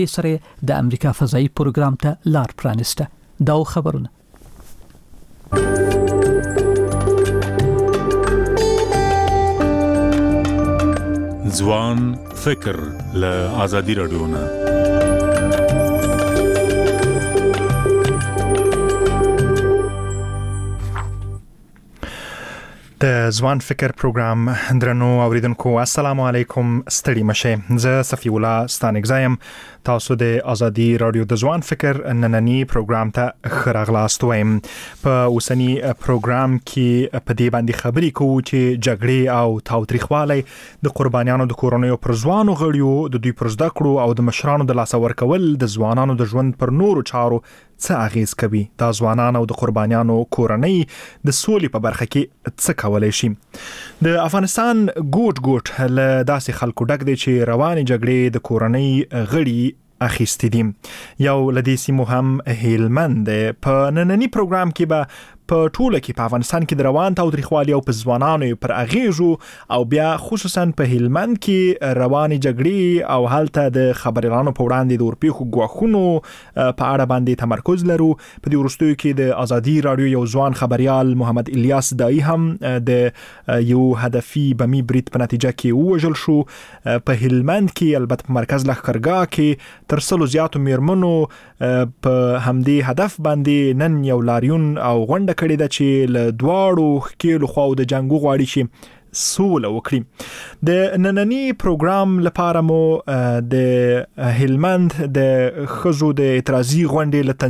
سره د امریکا فضایی پروګرام ته لار پرانسته. دا خبرونه ځوان فکر له آزادي رادیو نه. د ځوان فکر پروګرام درنو اوریدونکو السلام علیکم، ستړي مشه. زه صفی الله ستانګزایم. تاسو د آزادي رادیو د ځوان فکر نننی پروګرام ته خراغلاست وایم. په اوسنی پروګرام کې په دې باندې خبرې کوو چې جګړې او تاوتریخوالی د قربانیانو د کورنیو پر ځوانو غړیو د دوی پر زده کړو او د مشرانو د لاسه ورکول د ځوانانو د ژوند پر نورو چارو څه اغیز کوي. دا ځوانان او د قربانیانو کورنۍ د سولې په برخه کې څه کولای شي. د افغانستان ګوټ له داسې خلکو ډک دی چې روانې جګړې د کورنۍ غړي اخیستي دي. یو لدې سیمو هم هیلمند دی. په نننی پروګرام کې به په ټوله کې په افغانستان کې د روان تاوتریخوالي او په ځوانانو پر اغیزو او بیا خصوصا په هیلمند کې روانې جګړې او هلته د خبريالانو په وړاندې د ورپېښو ګواښونو په اړه باندې تمرکز لرو. په دې وروستیو کې د آزادي رادیو یو ځوان خبريال محمد الیاس دایی هم د یو هدفي بمي برید په نتیجه کې ووژل شو. په هیلمند کې البته په مرکز لښکرګاه کې تر 100 زیاتو میرمنو په همدې هدف باندې نن یو لاریون او غونډه کړې ده چې له دواړو ښکېلو خواو د جنګ غواړي چې سوله وکړي. د نننی پروګرام لپاره مو د هلمند د ښځو د اعتراضي غونډې له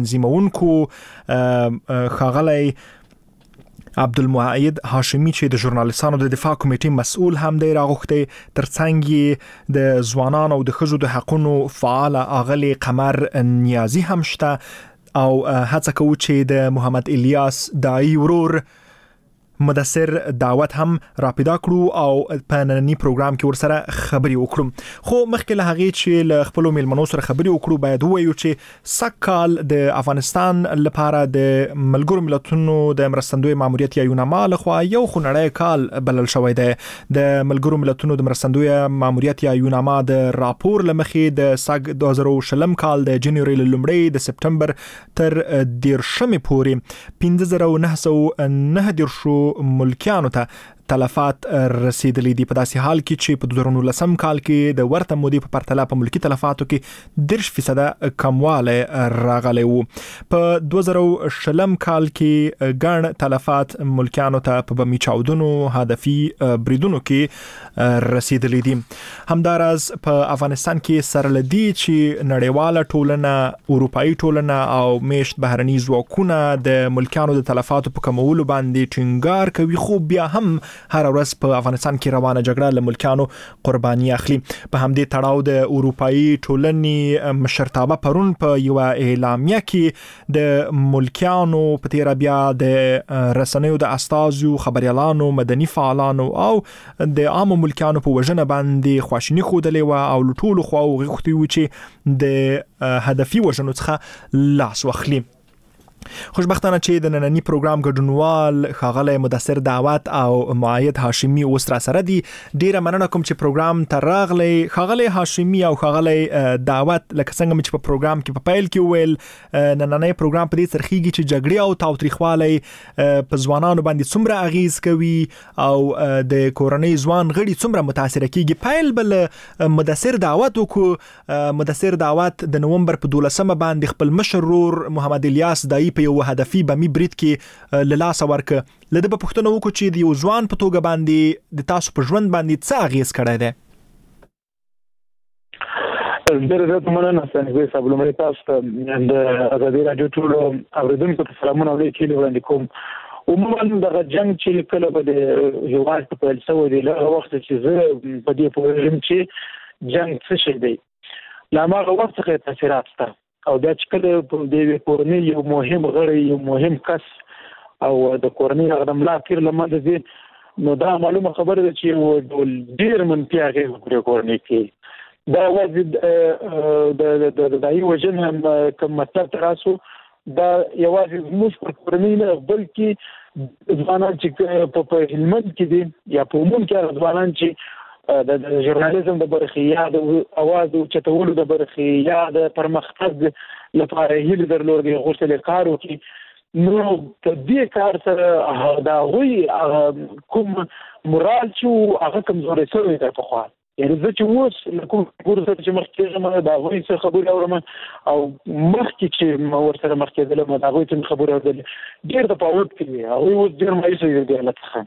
تنظیمونکو ښاغلی عبدالمعید هاشمی چې د ژورنالیستانو د دفاع کمیټې مسؤل هم دی راغوښتی. ترڅنګ د ځوانانو او د ښځو د حقونو فعال اغلی قمر نیازی هم شته او هڅه کوو چې د محمد الیاس دایی ورور مدثر دعوت هم را پیدا کړو او په نننی پروګرام کې ورسره خبرې وکړو. خو مخکې له هغې چې له خپلو میلمنو سره خبرې وکړو باید ووایو چې سږکال د افغانستان لپاره د ملګرو ملتونو د مرستندوی ماموریت یا یوناما لخوا یو خونړی کال بلل شوی دی. د ملګرو ملتونو د مرستندوی ماموریت یا یوناما د راپور له مخې د سږ 2020 کال د جنوري له لومړۍ د سپټمبر تر 10 پورې 5919 ملکیانو ته تلفات رسیدلې دي. په داسې حال کې چې په 2019 کال کې د ورته مودې په پرتله په ملکی تلفاتو کې 10% کموالی راغلی وو. په 2020 کال کې ګڼ تلفات ملکیانو ته په بمي چاودنو هدفي بریدونو کې رسیدلې دي. همداراز په افغانستان کې سره لدی چې نړیواله ټولنه، اروپאי ټولنه او میشت بهرني ځواکونه د ملکیانو د تلفاتو په کمولو باندې ټینګار کوي، خو بیا هم هر ورځ په افغانستان کې روانه جګړه له ملکیانو قرباني اخلي. په همدې تړاو د اروپאי ټولنې مشرتابه پرون په یو اعلامیه کې د ملکیانو په تیر بیا د رسنیو د استازو، خبريالانو، مدني فعالانو او د عام ملکیانو په وژنه باندې خواشینی خوده و او ټول خو غوښتي و چې د هدفي وژنو څخه لاس واخلي. خوشبختانه چې د نننی پروګرام ګډونوال ښاغلی مدثر دعوت او معید هاشمی اوس را سره دي. ډیره مننه کوم چې پروګرام ته راغلی. ښاغلی هاشمی او ښاغلی دعوت، لکه څنګه چې په پروګرام کې په پیل کې ویل، نننی پروګرام په دې ترخیږي چې جګړې او تاوتریخوالی په ځوانانو باندې څومره اغیز کوي او د کورنۍ ځوان غړي څومره متاثر کیږي. پیل بل مدثر دعوت وکړو. مدثر دعوت د نومبر په 12 باندې خپل مشرور محمد الیاس دایی په یو هدفي بمي برید کې لاسه ورک. لده په پښتنو وکړو چې د یو ځوان په توګه باندې د تاسو په ژوند باندې څه اغیز کړی دی؟ ډېر زیات مننه ستاسو صاحب. لومړی تاسو ته د آزادي رادیو ټول اوریدونکو ته سلامونه وړاندې کوم. عموما د جنگ چې کله به د هیواد په پیل شوی دی، له وخت چې زه په دې پوهېږم چې جنگ څه شی دی، له هغه وخت څخه تاثیرات شته او دا چې کله په دې کورنۍ یو مهم غړی، یو مهم کس او د کورنۍ هغه ملا تیر لمده دي، نو دا معلومه خبره ده چې ډېر منفي اغېز په کورنۍ کې دا وځي د دایي وژنه کوم مطلب تراسو دا یوازې زموږ پر کورنۍ نه بلکې ځوانان چې په هلمند کې دي یا په عموم کې ځوانان چې د ژورنالیزم د برخې یا د اواز د چتولو د برخې یا د پرمختګ لپاره هیله درلودي غوښتل کار وکړي. نو په دې کار سره دا غوي کوم مورال چې هغه کمزوري شوی دی په خوا. یعنی زه چې اوس کوم ګورسه چې مخکې دا غوي څه خبرې اورم او مخکې چې ورسره مخکې دلم دا غوي څه خبرې اورم ډېر د پاوټ کې او اوس ډېر مایوسه دی لکه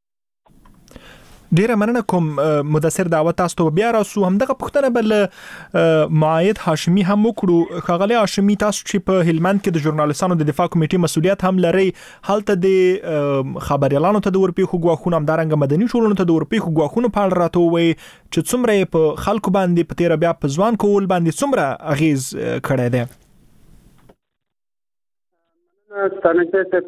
ډیره مننه کوم مدثر دعوت تاسو ته بیا راسو. همدغه پوښتنه بل معاید هاشمي هم وکړو. ښاغلی هاشمي، تاسو چې په هلمند کې د ژورنالیستانو د دفاع کمیټې مسؤلیت هم لرئ، هلته د خبريالانو ته د ورپېښو ګواښونو همدارنګه مدني ټولنو ته د ورپېښو ګواښونو په اړه راته ووایي چې څومره په خلکو باندې په تیره بیا په ځوان کول باندې څومره اغیز کړی دی. ستانه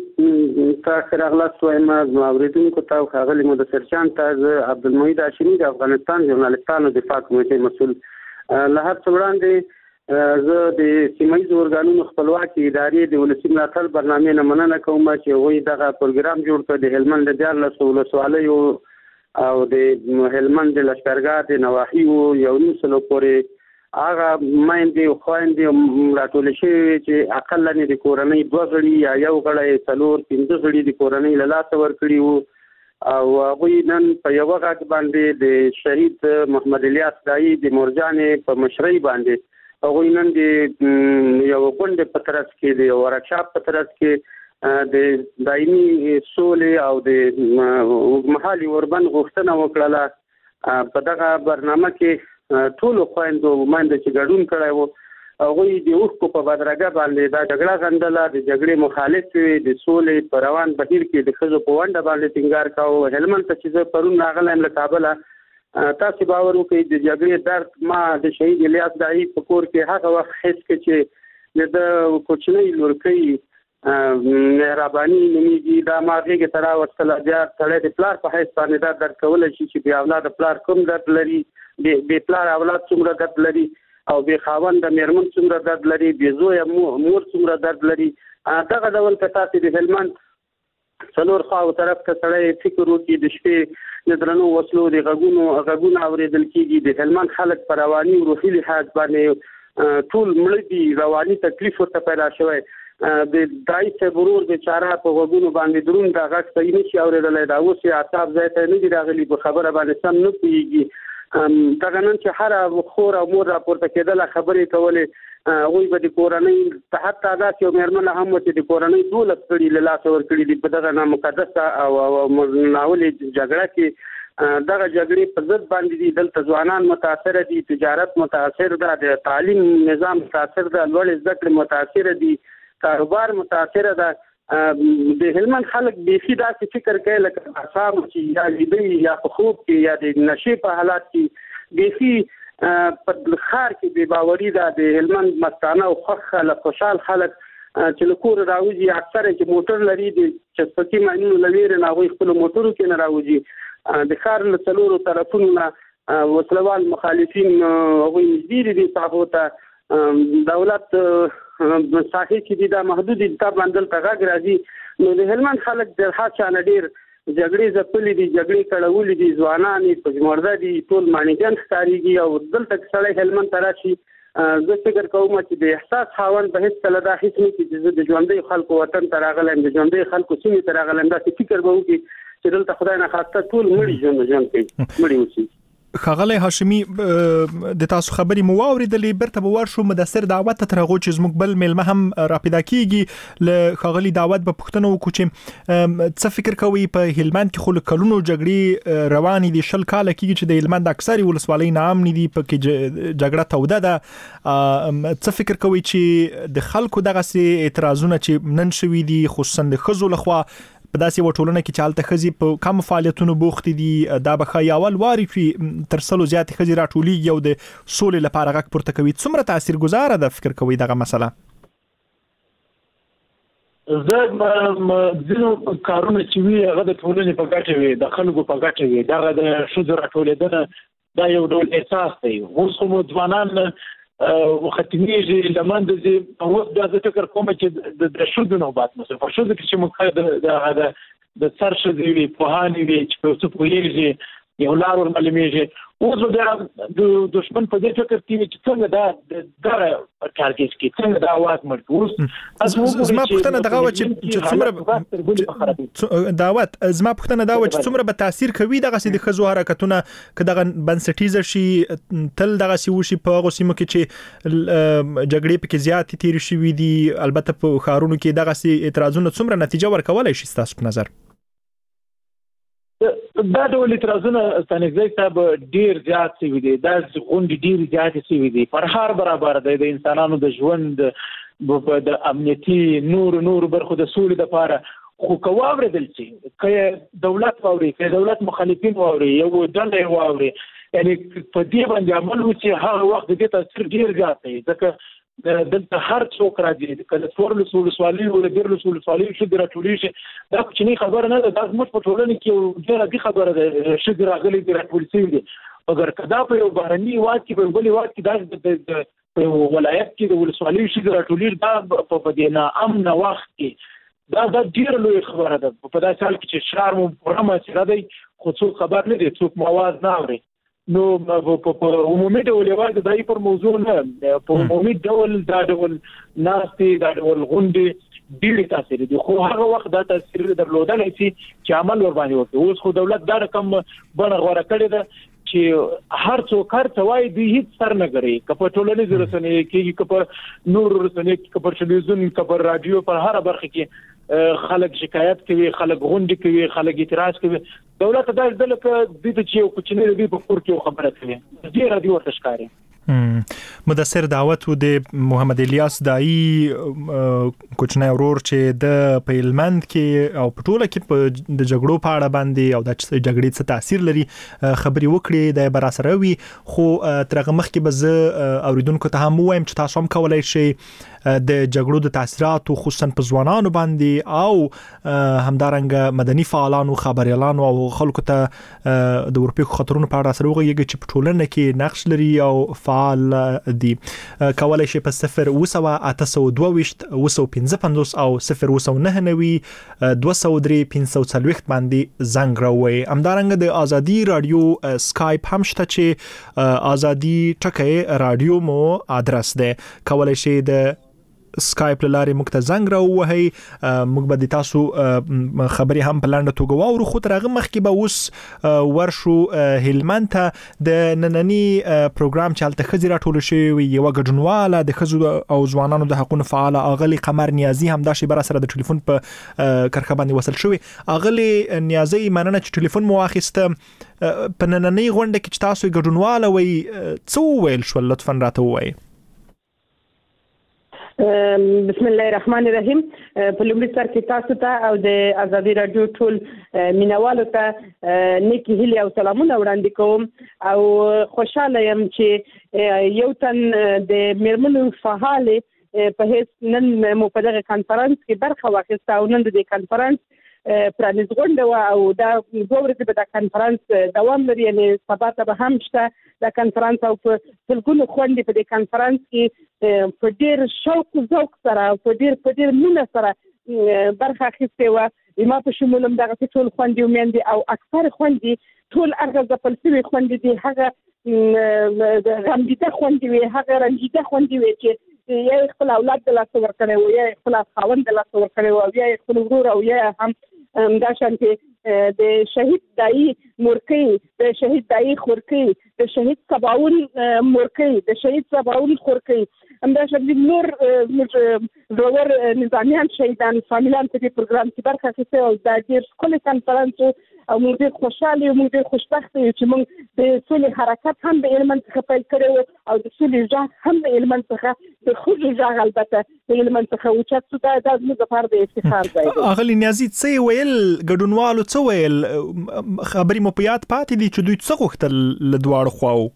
تاسو راغلاست وایم اوریدونکو ته ښاغلي مدثر جان ته عبدالمجید هاشمي د افغانستان ژورنالیستانو دفاع کمیټې مسؤل له هر څه وړاندې زه د سیمه ییزو ارګانونو خپلواکي ادارې د ولسي ملاتړ برنامې نه مننه کوم چې هغوی دغه پروګرام جوړ کړ د هلمند د 14 ولسوالیو او د هلمند د لښکرګاه د نواحیو 1.5 پورې هغه مایندې او خویندې راټول شوي چې اقل نه د کورنۍ 2 غړي یا یو غړی 4-5 غړي د کورنۍ له لاسه ورکړي وو او هغوی نن په یوه غږ باندې د شهید محمد الیاس دایي د مورجانې په مشرۍ باندې هغوی نن د یو غونډې په ترڅ کې د ورکشاپ په ترڅ کې د دایمي سولې او د اوږدمهالي اوربند غوښتنه وکړله. په دغه برنامه کې ټولو خویندو ماینده چې ګډون کړی وو هغوی د اوښکو په بدرګه باندې دا جګړه غندله، د جګړې مخالف وي، د سولې په روان بهیر کې د ښځو په ونډه باندې ټینګار کاوه. هلمند ته چې زه پرون راغلی یم له کابله، تاسو باور وکړئ د جګړې درد ما د شهید الیاس دایي په کور کې هغه وخت حس کړ چې د کوچنۍ لورکۍ مهرباني نومیږي دا ما غېږې ته راوستله. بیا سړی د پلار په حیث باندې دا درد کولی شي چې بې اولاده پلار کوم درد لري، بې پلار اولاد څومره درد لري او بې خاونده مېرمن څومره درد لري، بې زویه مور څومره درد لري. دغه ډول که تاسې د هلمند څلور خواو طرف ته سړی فکر وکړي د شپې د درنو وسلو د غږونه اورېدل کېږي. د هلمند خلک په رواني او روحي لحاظ باندې ټول مړه دي، رواني تکلیف ورته پیدا شوی. د دای صاحب ورور د چاره په غوږونو باندې درون د غږ صحیح نشي اورېدلی، دا اوس یې اعصاب ځای ته نه دي راغلي، په خبره باندې سم نه پوهېږي. دغه نن چې هره خور او مور راپورته کېدله خبرې کولې، هغوی به د کورنۍ حتی داسې یو مېرمنه هم وه چې د کورنۍ 12 غړي له لاسه ورکړي دي په دغه نامقدسه او ناولې جګړه کې. دغه جګړې په ضد باندې دي، دلته ځوانان متاثره دي، تجارت متاثر ده، د تعلیم نظام متاثر ده، لوړې زده کړې متاثره دي، کاروبار متاثره ده. د هلمند خلک بیخي داسې فکر کوي لکه اعصاب چې یا ویده یا په خوب کې یا د نشې په حالات کې بیخي په ښار کې بې باوري ده. د هلمند مستانه او خوښ خلک، خوشحال خلک چې له کوره راوځي، اکثره چې موټر لري د چسپکي ماینونو له ویرې نه هغوی خپلو موټرو کې نه راوځي. د ښار له څلورو طرفونو نه وسلوال مخالفین هغوی نږدې دي صحافو ته. دولت ساحې چې دي دا محدود دي، تا باندې دلته غږ راځي. نو د هلمند خلک د هر چا نه ډېر جګړې ځپلې دي، جګړې کړولې دي، ځوانان یې پژمرده دي، ټول ماڼیګن ښکارېږي. او دلته که سړی هلمند ته راشي، زه فکر کوم چې د احساس خاوند به هېڅکله دا هېڅ نه کړي چې زه د ژوندیو خلکو وطن ته راغلی یم، د ژوندیو خلکو سیمې ته راغلی یم. داسې فکر به وکړي چې دلته خدای ناخواسته ټول مړي ژوند کوي، مړي اوسي. ښاغلی هاشمي، د تاسو خبرې مو واورېدلې، بیرته به ورشو مدثر دعوت ته تر هغو چې زموږ بل میلمه هم راپیدا کېږي. له ښاغلي دعوت به پوښتنه وکړو چې څه فکر کوئ په هلمند کې خو له کلونو جګړې روانې دي، 20 کاله کېږي چې د هلمند اکثرې ولسوالۍ ناامنې دي، پکې جګړه توده ده. څه فکر کوئ چې د خلکو دغسې اعتراضونه چې نن شوي دي خصوصا د ښځو لخوا په داسې یوه ټولنه کې چې هلته ښځې په کمو فعالیتونو بوختې دي، دا به ښایي اول واري چې تر 100 زیاتې ښځې راټولیږي او د سولې لپاره غږ پورته کوي. څومره تاثیرګذاره ده فکر کوئ دغه مسله؟ زه ځینو کارونه چې وي هغه د ټولنې په ګټه وي، د خلکو په ګټه وي. دغه د ښځو راټولېدنه دا یو ډول احساس دی. اوس خو مو ځوانان ختمېږي له منځه ځي. اوس بیا زه فکر کوم چې د ښځو نوبت مثلا په ښځو کې چې موږ د سر ښځې وي، پوهانې وي چې په څه پوهېږي، یو لار ور معلومیږي. اوس بیا د دشمن په دې فکر کې چې څنګه دا ټارګټ کې څنګه دا واک مرګ. اوس زما پوښتنه دغه و چې څومره دعوت زما پوښتنه دا و چې څومره به تاثیر کوي دغه سې د ښځو حرکتونه که دغه بنسټیزه شي تل دغه سې وشي په هغو سیمو کې چې جګړې پکې زیاتې تېرې شوي دي. البته په ښارونو کې دغه سې اعتراضونه څومره نتیجه ورکولی شي ستاسو په نظر؟ دا ډول اعتراضونه ستانګزی صاحب ډیر زیات شوي دي. دا غونډې ډیر زیاتې شوي دي. فرهار برابر دی د انسانانو د ژوند د امنیتي نور برخو د سولې لپاره. خو که واورېدل شي، که دولت واوري، که دولت مخالفین واوري، یو ډله واوري، یعنی په دې باندې عمل وشي، هغه وخت د دې تاثیر ډیر زیات دی. ځکه دلته هر څوک راځي، کله څوارلس ولسوالۍ ولا دیارلس ولسوالۍ ښځې راټولې شي. دا کوچنۍ خبره نه ده. دا زموږ په ټولنه کې یو ډېره عادي خبره ده. ښځې راغلي دي، راټول شوي دي. مګر که دا په یو بهرني هېواد کې، په یو بل هېواد کې، دا په یو ولایت کې د ولسوالۍ ښځې راټولېږي، دا په دې ناامنه وخت کې دا ډېره لویه خبره ده. په داسې حال کې چې ښار مو پوره محاصره دی، خو څوک خبر نه دی، څوک مو اواز نه اوري. نو په عمومي ډول یوازې دای پر موضوع نه، په عمومي ډول دا ډول ناستې، دا ډول غونډې ډېرې تاثیر دي. خو هغه وخت دا تاثیر درلودلی شي چې عمل ور باندې وکړي. اوس خو دولت دا رقم بڼه غوره کړې ده چې هر څوک هر څه وایي، دوی هیڅ سر نه ګري. که په ټولنیزو رسنیو کې، که په نورو رسنیو کې، که په تلویزیون، که په راډیو، په هره برخه کې خلک شکایت کوي، خلک غونډې کوي، خلک اعتراض کوي. دولت دا ځل کې د دې چې یو کوچنی دی په کور کې خبره کوي، ډېر دی ورته ښکاري. مدثر دعوت و د محمد الیاس دایی کوچنی ورور چې د هلمند کې او په ټوله کې په د جګړو په اړه باندې او د جګړې څه تاثیر لري خبري وکړي د براسره وي. خو ترغه مخکې به زه اوریدونکو ته هم وایم چې تاسو هم کولای شئ د جګړو د تاثیراتو خصوصا په ځوانانو باندې او همدارنګه مدني فعالانو، خبريالانو او خلکو ته د اروپا خطرونو په اړه سره وغږیږي چې په ټولنه کې نقش لري او فعال دي. کولای شي په 02822 255 او 029 203 باندې زنګ راوړئ. همدارنګه د ازادي رادیو سکایپ هم شته چې ازادي ټکی رادیو مو ادرس ده. کولای شي د سکایپ لاره موږ ته زنګ راووهي. موږ به د تاسو خبري هم په لاندې توګه واورو. خو ترغه مخکې به اوس ورشو هلمند ته د نننی پروګرام چې هلته ښځې راټول شوي یو ګډونواله د ښځو او ځوانانو د حقوقو فعاله اغلي قمر نیازي هم دا شی بر سره د ټلیفون په کرخه باندې وصل شوی. اغلي نیازي مننه چې ټلیفون مو واخیسته په نننی غونډه کې چې تاسو ګډونواله وي څو ویل شو لطفا راته وایي. بسم الله الرحمن الرحیم. په لومړي سر کې تاسو ته او د ازادي رادیو ټول مینوالو ته نیکی هیلې او سلامونه وړاندې کوم او خوشاله یم چې یو تن د میرمنو فعالې په هیڅ نن مو په دغه کانفرنس کې برخه واخیسته او نن د دې کانفرنس پرانیز غونډه او دا دوه ورځې به دا کانفرنس دوام لري. یعنې سبا ته به هم شته دا کانفرنس او په سلګونو خوندې په دې کانفرنس کې په ډېر شوق او ذوق سره او په ډېر مینه سره برخه اخیستې وه. ما په شمول هم دغسې ټول خوندې او میندې او اکثر خوندې ټول هغه ځپل شوي خوندې دي، هغه غمجده خوندې وي، هغه رنجیده خوندې وي چې یا یې خپل اولاد د لاسه ورکړی و، یا یې خپل خاوند د لاسه ورکړی و، او یا یې خپل ورور، او یا هم دا شانتې د شهید دایی مورکۍ، د شهید دایی خورکۍ، د شهید سباون مورکۍ، د شهید سباون خورکۍ، همداشانتې نور زړور نظامیان شهیدان فامیلان په دې پروګرام کې برخه اخیستې او دا ډېر ښکلی کنفرانس و او موږ ډېر خوشحاله یو، موږ ډېر خوشبخته یو چې موږ د سولې حرکت هم د هلمند څخه پیل کړی و او د سولې غږ هم د هلمند څخه، د ښځو غږ البته د هلمند څخه اوچت شو. دا زموږ لپاره د افتخار ځای دی. اغلې نیازي څه ویل، ګډونوالو څه ویل، خبرې مو په یاد پاتې دي چې دوی څه غوښتل له دواړو خواو؟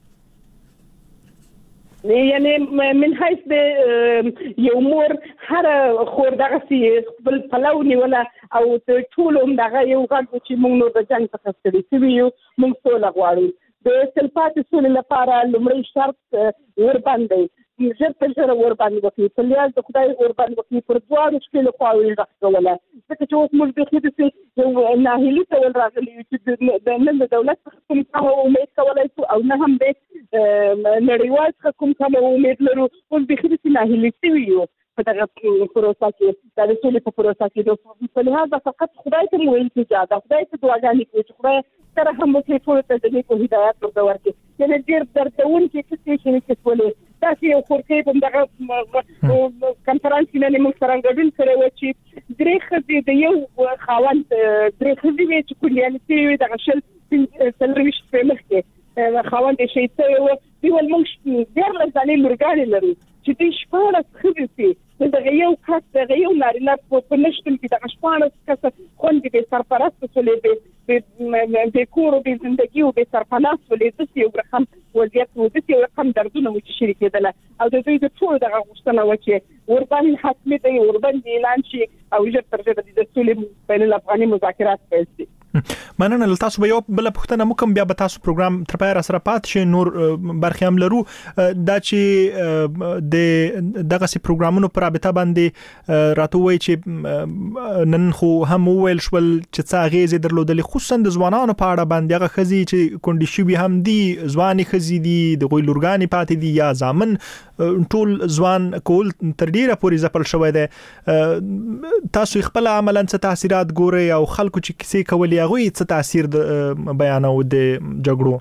یعنی من حیث د یو مور هر خور دغسې خپل پلو نیوله او ټولو هم دغه یو غږ و چې موږ نور د جنګ څخه ستړي شوي یو، موږ سوله غواړو. د تلپاتې سولې لپاره لومړی شرط وربند دی. ژر په ژر ور باندې وکړي په لیاز د خدای ور باندې وکړي پر دواړو شکل خواوې راځوله ځکه چې اوس موږ د خېټې یو ناهیلي ته راغلي چې د نن د دولت کوم څه امید کولای شو او نه هم د نړیوال څخه کوم څه امید لرو اوس د خېټې ناهیلي شوی یو په دغه پروسه کې د ټولې په پروسه کې په لحاظ فقط خدای ته ویل کېږي دا خدای ته دعاګانې کوي چې خدای سره هم مو ټول ته د دې هدایت ورکړي یعنی ډېر دردون کې څه شي چې ولې دا چې یو خورکې په دغه کنفرانس کې نه موږ سره ګډون کړی و چې درې خزې د یو خاوند درې خزې چې کلیانې دغه شل سلويش په مخ کې خاوند شي ته دی ول موږ ډېر لږه لورګانې لرو چې دې شپاره خزې دغه یو کس دغه یو نارینه په نشتل کې دغه شپاره کس خوندې به سرپرست ولې د کور او د ژوندۍ او د سرپناه ولې د یو رقم وضعیت او د یو رقم دردونه چې شریکېدل او د دوی د ټول دغه غوښتنه و چې وربان حتمي دی وربان اعلان شي او ژر تر ژره د سولې بین الافغاني مذاکرات پیل شي. مننه له تاسو به یو بل پوښتنه مکم بیا به تاسو پروګرام تر پای را سره پات شي نور برخه هم لرو دا چې د دغه سي پروګرامونو پر رابطه باندې راته وای چې نن خو هم ویل شول چې څه غیزه درلودل خصوصا د ځوانانو په اړه باندې هغه خزي چې کونډي شوی هم دي ځواني خزي دي د غوي لورګانی پاتې دي یا ځامن ټول ځوان کول تر ډیره پورې زپل شوی دی تاسو خپل عملاً څه تاثیرات ګوري او خلکو چې کیسې کولې هغه څه تاثیر بیانو د جګړو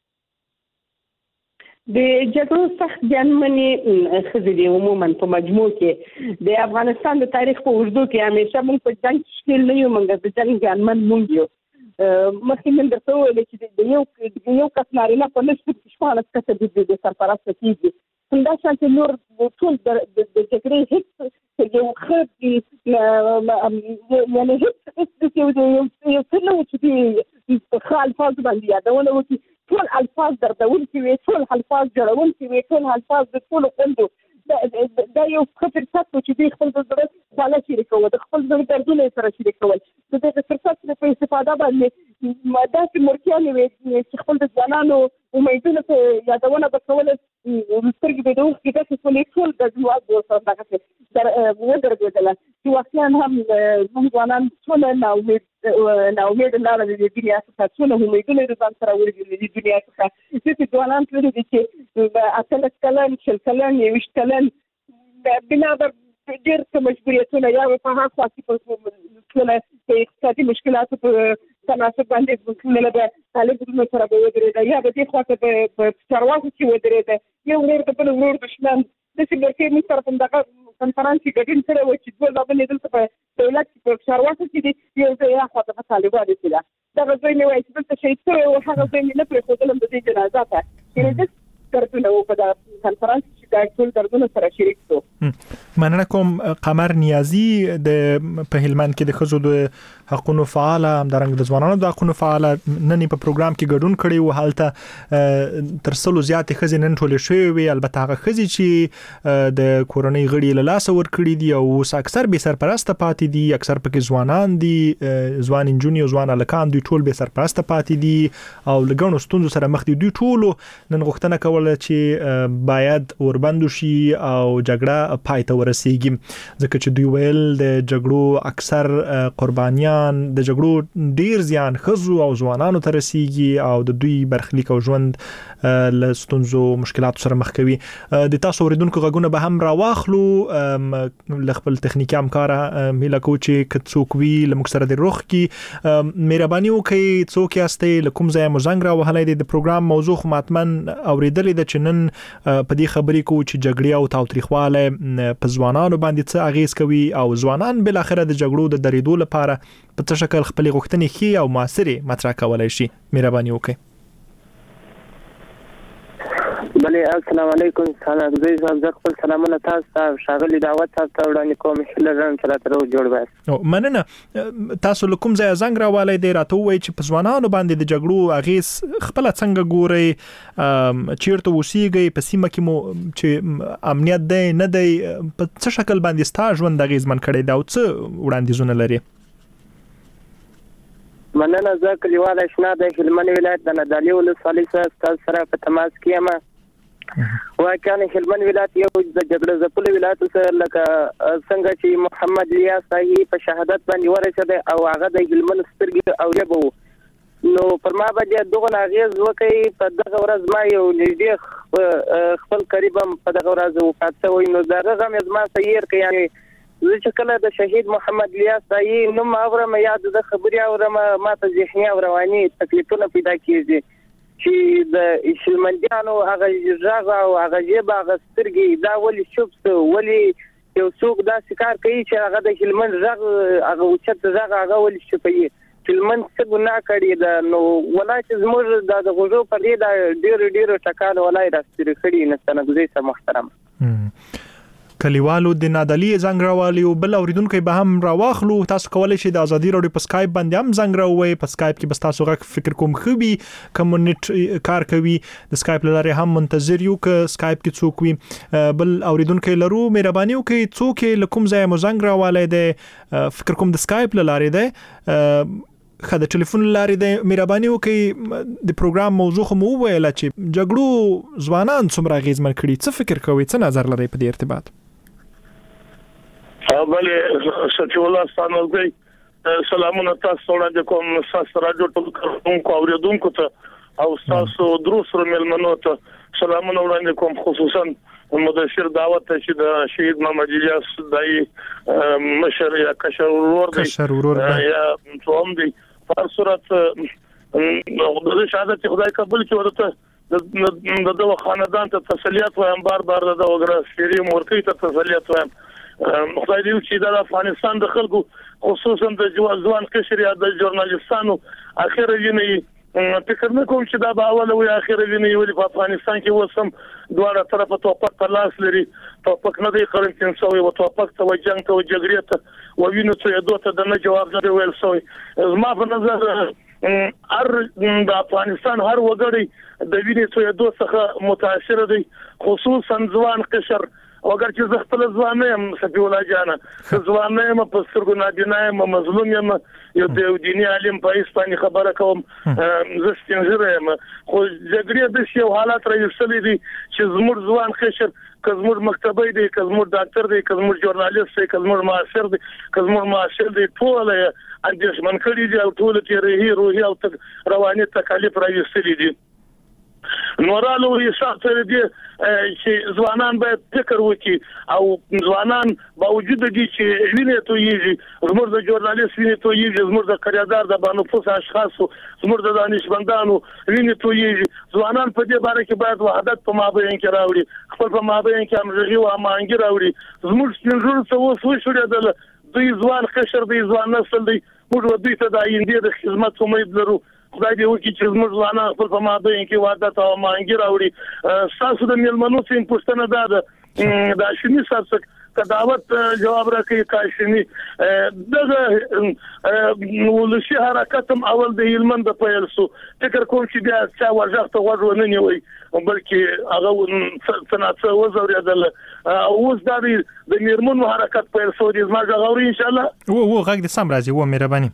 د جګړو سخت جنمنې خزي عموما په مجموع کې د افغانستان د تاریخ په اوږدو کې همیشه موږ په جنگ کې نه یو موږ د جنگ جنمن مونږ یو مخکې من درته ویل چې د یو کس نارینه په نشته کې شپږ کسه د سرپرست کېږي څنګه چې نور ټول د جګړې هیڅ یو خري یعنی هیڅ یو څه نه و چې په الفاظ باندې یادونه وکړي ټول الفاظ دردون کې ټول الفاظ جوړون کې ټول الفاظ د ټول خوندو دا یو خطر څه چې د خپل ضرورت خاله شریکو د خپل ضرورت دردونه سره شریکول د دې فرصت په استفاده باندې ماده چې مرکیانه وي چې خپل د ځوانانو امیدونه ته یادونه وکول سترګې به دوه کې د ټول د جواب سره دغه ودرېدل چې واقعا هم موږ ځوانان ټول نه امید لاره د دنیا څخه ټول امیدونه د ځان سره ورګي د دنیا څخه چې ځوانان کړي دي چې اصل کلام شل کلام یو کلام بنا بر ډېر څه مجبوریتونه یا په هغه خاصه په ټول اقتصادي مشکلات په تناسب باندې څنګه به طالبانو سره به ودرېد یا به دې خاطر په چارواکو کې ودرېد یو ورته په نور دشمن د سیمرکې می سره په دغه کنفرانس کې ګډون کړو چې دوه ځله دلته په دولت کې په چارواکو کې دي یو ځای خاطر په طالبانو کې دا غوښتنه نه وایي چې دلته شي څه او هغه ځای نه پرې خودلم د دې جنازه ته چې د کارتونه په دغه کنفرانس کې د ټول دردونو سره شریک شو. مننه کوم قمر نیازی د په هلمند کې د خزو د حقوقو فعال همدارنګ د ځوانانو د حقوقو فعال نن په پروګرام کې ګډون کړي او حالته تر څلو زیات خزې نن ټول شوی وي البته هغه خزې چې د کورنۍ غړي له لاس ور کړی دي او اکثر به سرپرست پاتې دي اکثر پکې ځوانان دي ځوان انجونی او ځوان الکان دوی ټول به سرپرست پاتې دي او لګونو ستونزو سره مخ دي دوی ټول نن غوښتنه کوله چې باید وربند شي او جګړه پای ته ورسیږي ځکه چې دوی ویل د جګړو اکثر قربانیان د جګړو ډیر زیان خزو او ځوانانو ته رسیږي او د دوی برخلیک او ژوند له ستونزو مشکلاتو سره مخ کوي د تاسو اوریدونکو غږونه به هم راواخلو ل خپل تخنیکی همکار میلا کوچي کڅوک وی لمک سره د روخ کی مهرباني وکړئ څوک یاستئ لکم ځای مزنګ را وهلای د پروګرام موضوع خماتمن اوریدلې د چنن په دې خبرې کو چې جګړې او تاوتریخواله په ځوانانو باندې څه اغیز کوي او ځوانان بل اخره د جګړو د درېدو لپاره په څه شکل خپل غوښتنې خي او موثره مطرح کولای شي مهرباني وکړئ. بله السلام علیکم سلام زه زه خپل سلامونه تاسو ته شاغلی دعوت تاسو ته وړاندې کوم چې لرم چې راته جوړ وای مننه تاسو لکم ځای زنګ راوالای دی راته وای چې په ځوانانو باندې د جګړو اغیز خپل څنګه ګوري چیرته وسیږي په سیمه کې مو چې امنیت دی نه دی په څه شکل باندې ستا ژوند اغیز من کړی دا او څه وړاندیزونه لري. مننه زه کلیوال اشنا د هلمند ولایت د ندالي ولسوالۍ سره په تماس کې یم واقعا هلمند ولایت یو د جګړه ځپلو ولایت سره لکه څنګه چې محمد الیاس صاحب په شهادت باندې ورسېد او هغه د هلمند سترګې او ژبه نو پر ما باندې دغه اغیز وکړي په دغه ورځ ما یو نږدې خپل قریبم په دغه ورځ وفات شوی نو دغه غم زما سیر کې یعنی زه چې کله د شهید محمد الیاس صاحب نوم اورم یاد د خبري اورم ما ته ذهني او رواني تکلیفونه پیدا کیږي چې د هلمندیانو هغه ژغ او هغه ژبه هغه سترګې دا ولې شوب ولې یو څوک دا کار کوي چې هغه د هلمند ژغ هغه اوچت ژغ هغه ولې شوپي هلمند څه ګناه کړی دا نو ولای چې زموږ د غوږو پر دې دا ډېر ټکان ولای راستري کړی نه څنګه سم محترم کلیوالو د نادلی زنګ راوالي او بل اوریدونکو به هم راواخلو تاسو کولای شئ د ازادي راډیو په سکایپ باندې هم زنګ راووي په سکایپ کې بس تاسو غږ فکر کوم خوبي کمیونټ کار کوي د سکایپ لاره هم منتظر یو ک سکایپ کې څوک وي بل اوریدونکو لرو مهرباني وکړئ څوک لکم ځای مو زنګ راوالي د فکر کوم د سکایپ لاره ده خاله ټلیفون لاري د مهرباني وکي د پروګرام موضوع مو ویل چې جګړو ځوانان څومره غیزمن کړي څه فکر کوي څه نظر لري په دې ارتباط بله شکر الله ستاسو سلامونه تاسو وړاندې کوم تاسو راډیو ټول کوونکو اوریدونکو ته او تاسو دروس ملمنو ته سلامونه وړاندې کوم خصوصا مدشر دعوت چې د شهید محمد الیاس دای مشر یا کشر ورور یا څوم دی په صورت د شهادت خدای قبول کړي ورته د خاندان ته تسلیت وایم بار د وګړه شری مورکی ته تسلیت وایم خدای دې چې د افغانستان د خلکو خصوصا د ځوان کشر یا د ژورنالیستانو اخر یې فکر نه کوم چې دا به اوله وي اخر ویني ولې په افغانستان کې وسم دواړه طرفه توپک په لاس لري توپک نه دی قرنټین سوی او توپک ته جنگ ته جګړې ته وینو ته دوته د نه جواب نه ویل سوی زما په نظر د افغانستان هر وګړی د وینې ته دوه متاثر دی خصوصا ځوان قشر اگر چې زغتل ځوانه يم سپي ولا جانا ځوانه يم په سترګو نابینا يم مظلوم يم یو د دیني عالم په اسپاني خبره کوم زه ستنجره يم خو جګړې د شی حالات راځلې دي چې زموږ ځوان خشر کزموږ مکتبې دي کزموږ ډاکټر دي کزموږ ژورنالیست دي کزموږ معاشر دي کزموږ معاشر دي ټول اندیشمن کړي دي او ټول تیری روحي او رواني تکالیف راځلې دي نورالو حساب سره دي چې ځوانان باید فکر وکړي او ځوانان باوجود دي چې ویني ته یږي زموږ د ژورنالیست ویني ته یږي زموږ د کاریدار د بانفوس اشخاصو زموږ د دانشمندانو ویني ته یږي ځوانان په دې باره کې باید وحدت په مابین کې راوړي خپل په مابین کې همغږي او هماهنګي راوړي زموږ څنګه څه وشوړل دوی ځوان خشر دی ځوان نسل دی موږ دوی ته د آینده د خدمت امید لرو خدای دې وکړي چې زموږ ځوانان خپل په مابین کې وحدت او هماهنګي راوړي تاسو د ملمنو څخه پوښتنه ده د شنی سرڅک دعوت جواب راکړي کاشنی دغه ولشي حرکتم اول د هلمند په پیلسو فکر کوم چې بیا څا ورځخته غوړ نه نیوي بلکې هغه څنګه وزوریدل اوس د میرمنو حرکت پیلسو دې ما غوړي ان شاء الله و غږ د سم راځي و مهرباني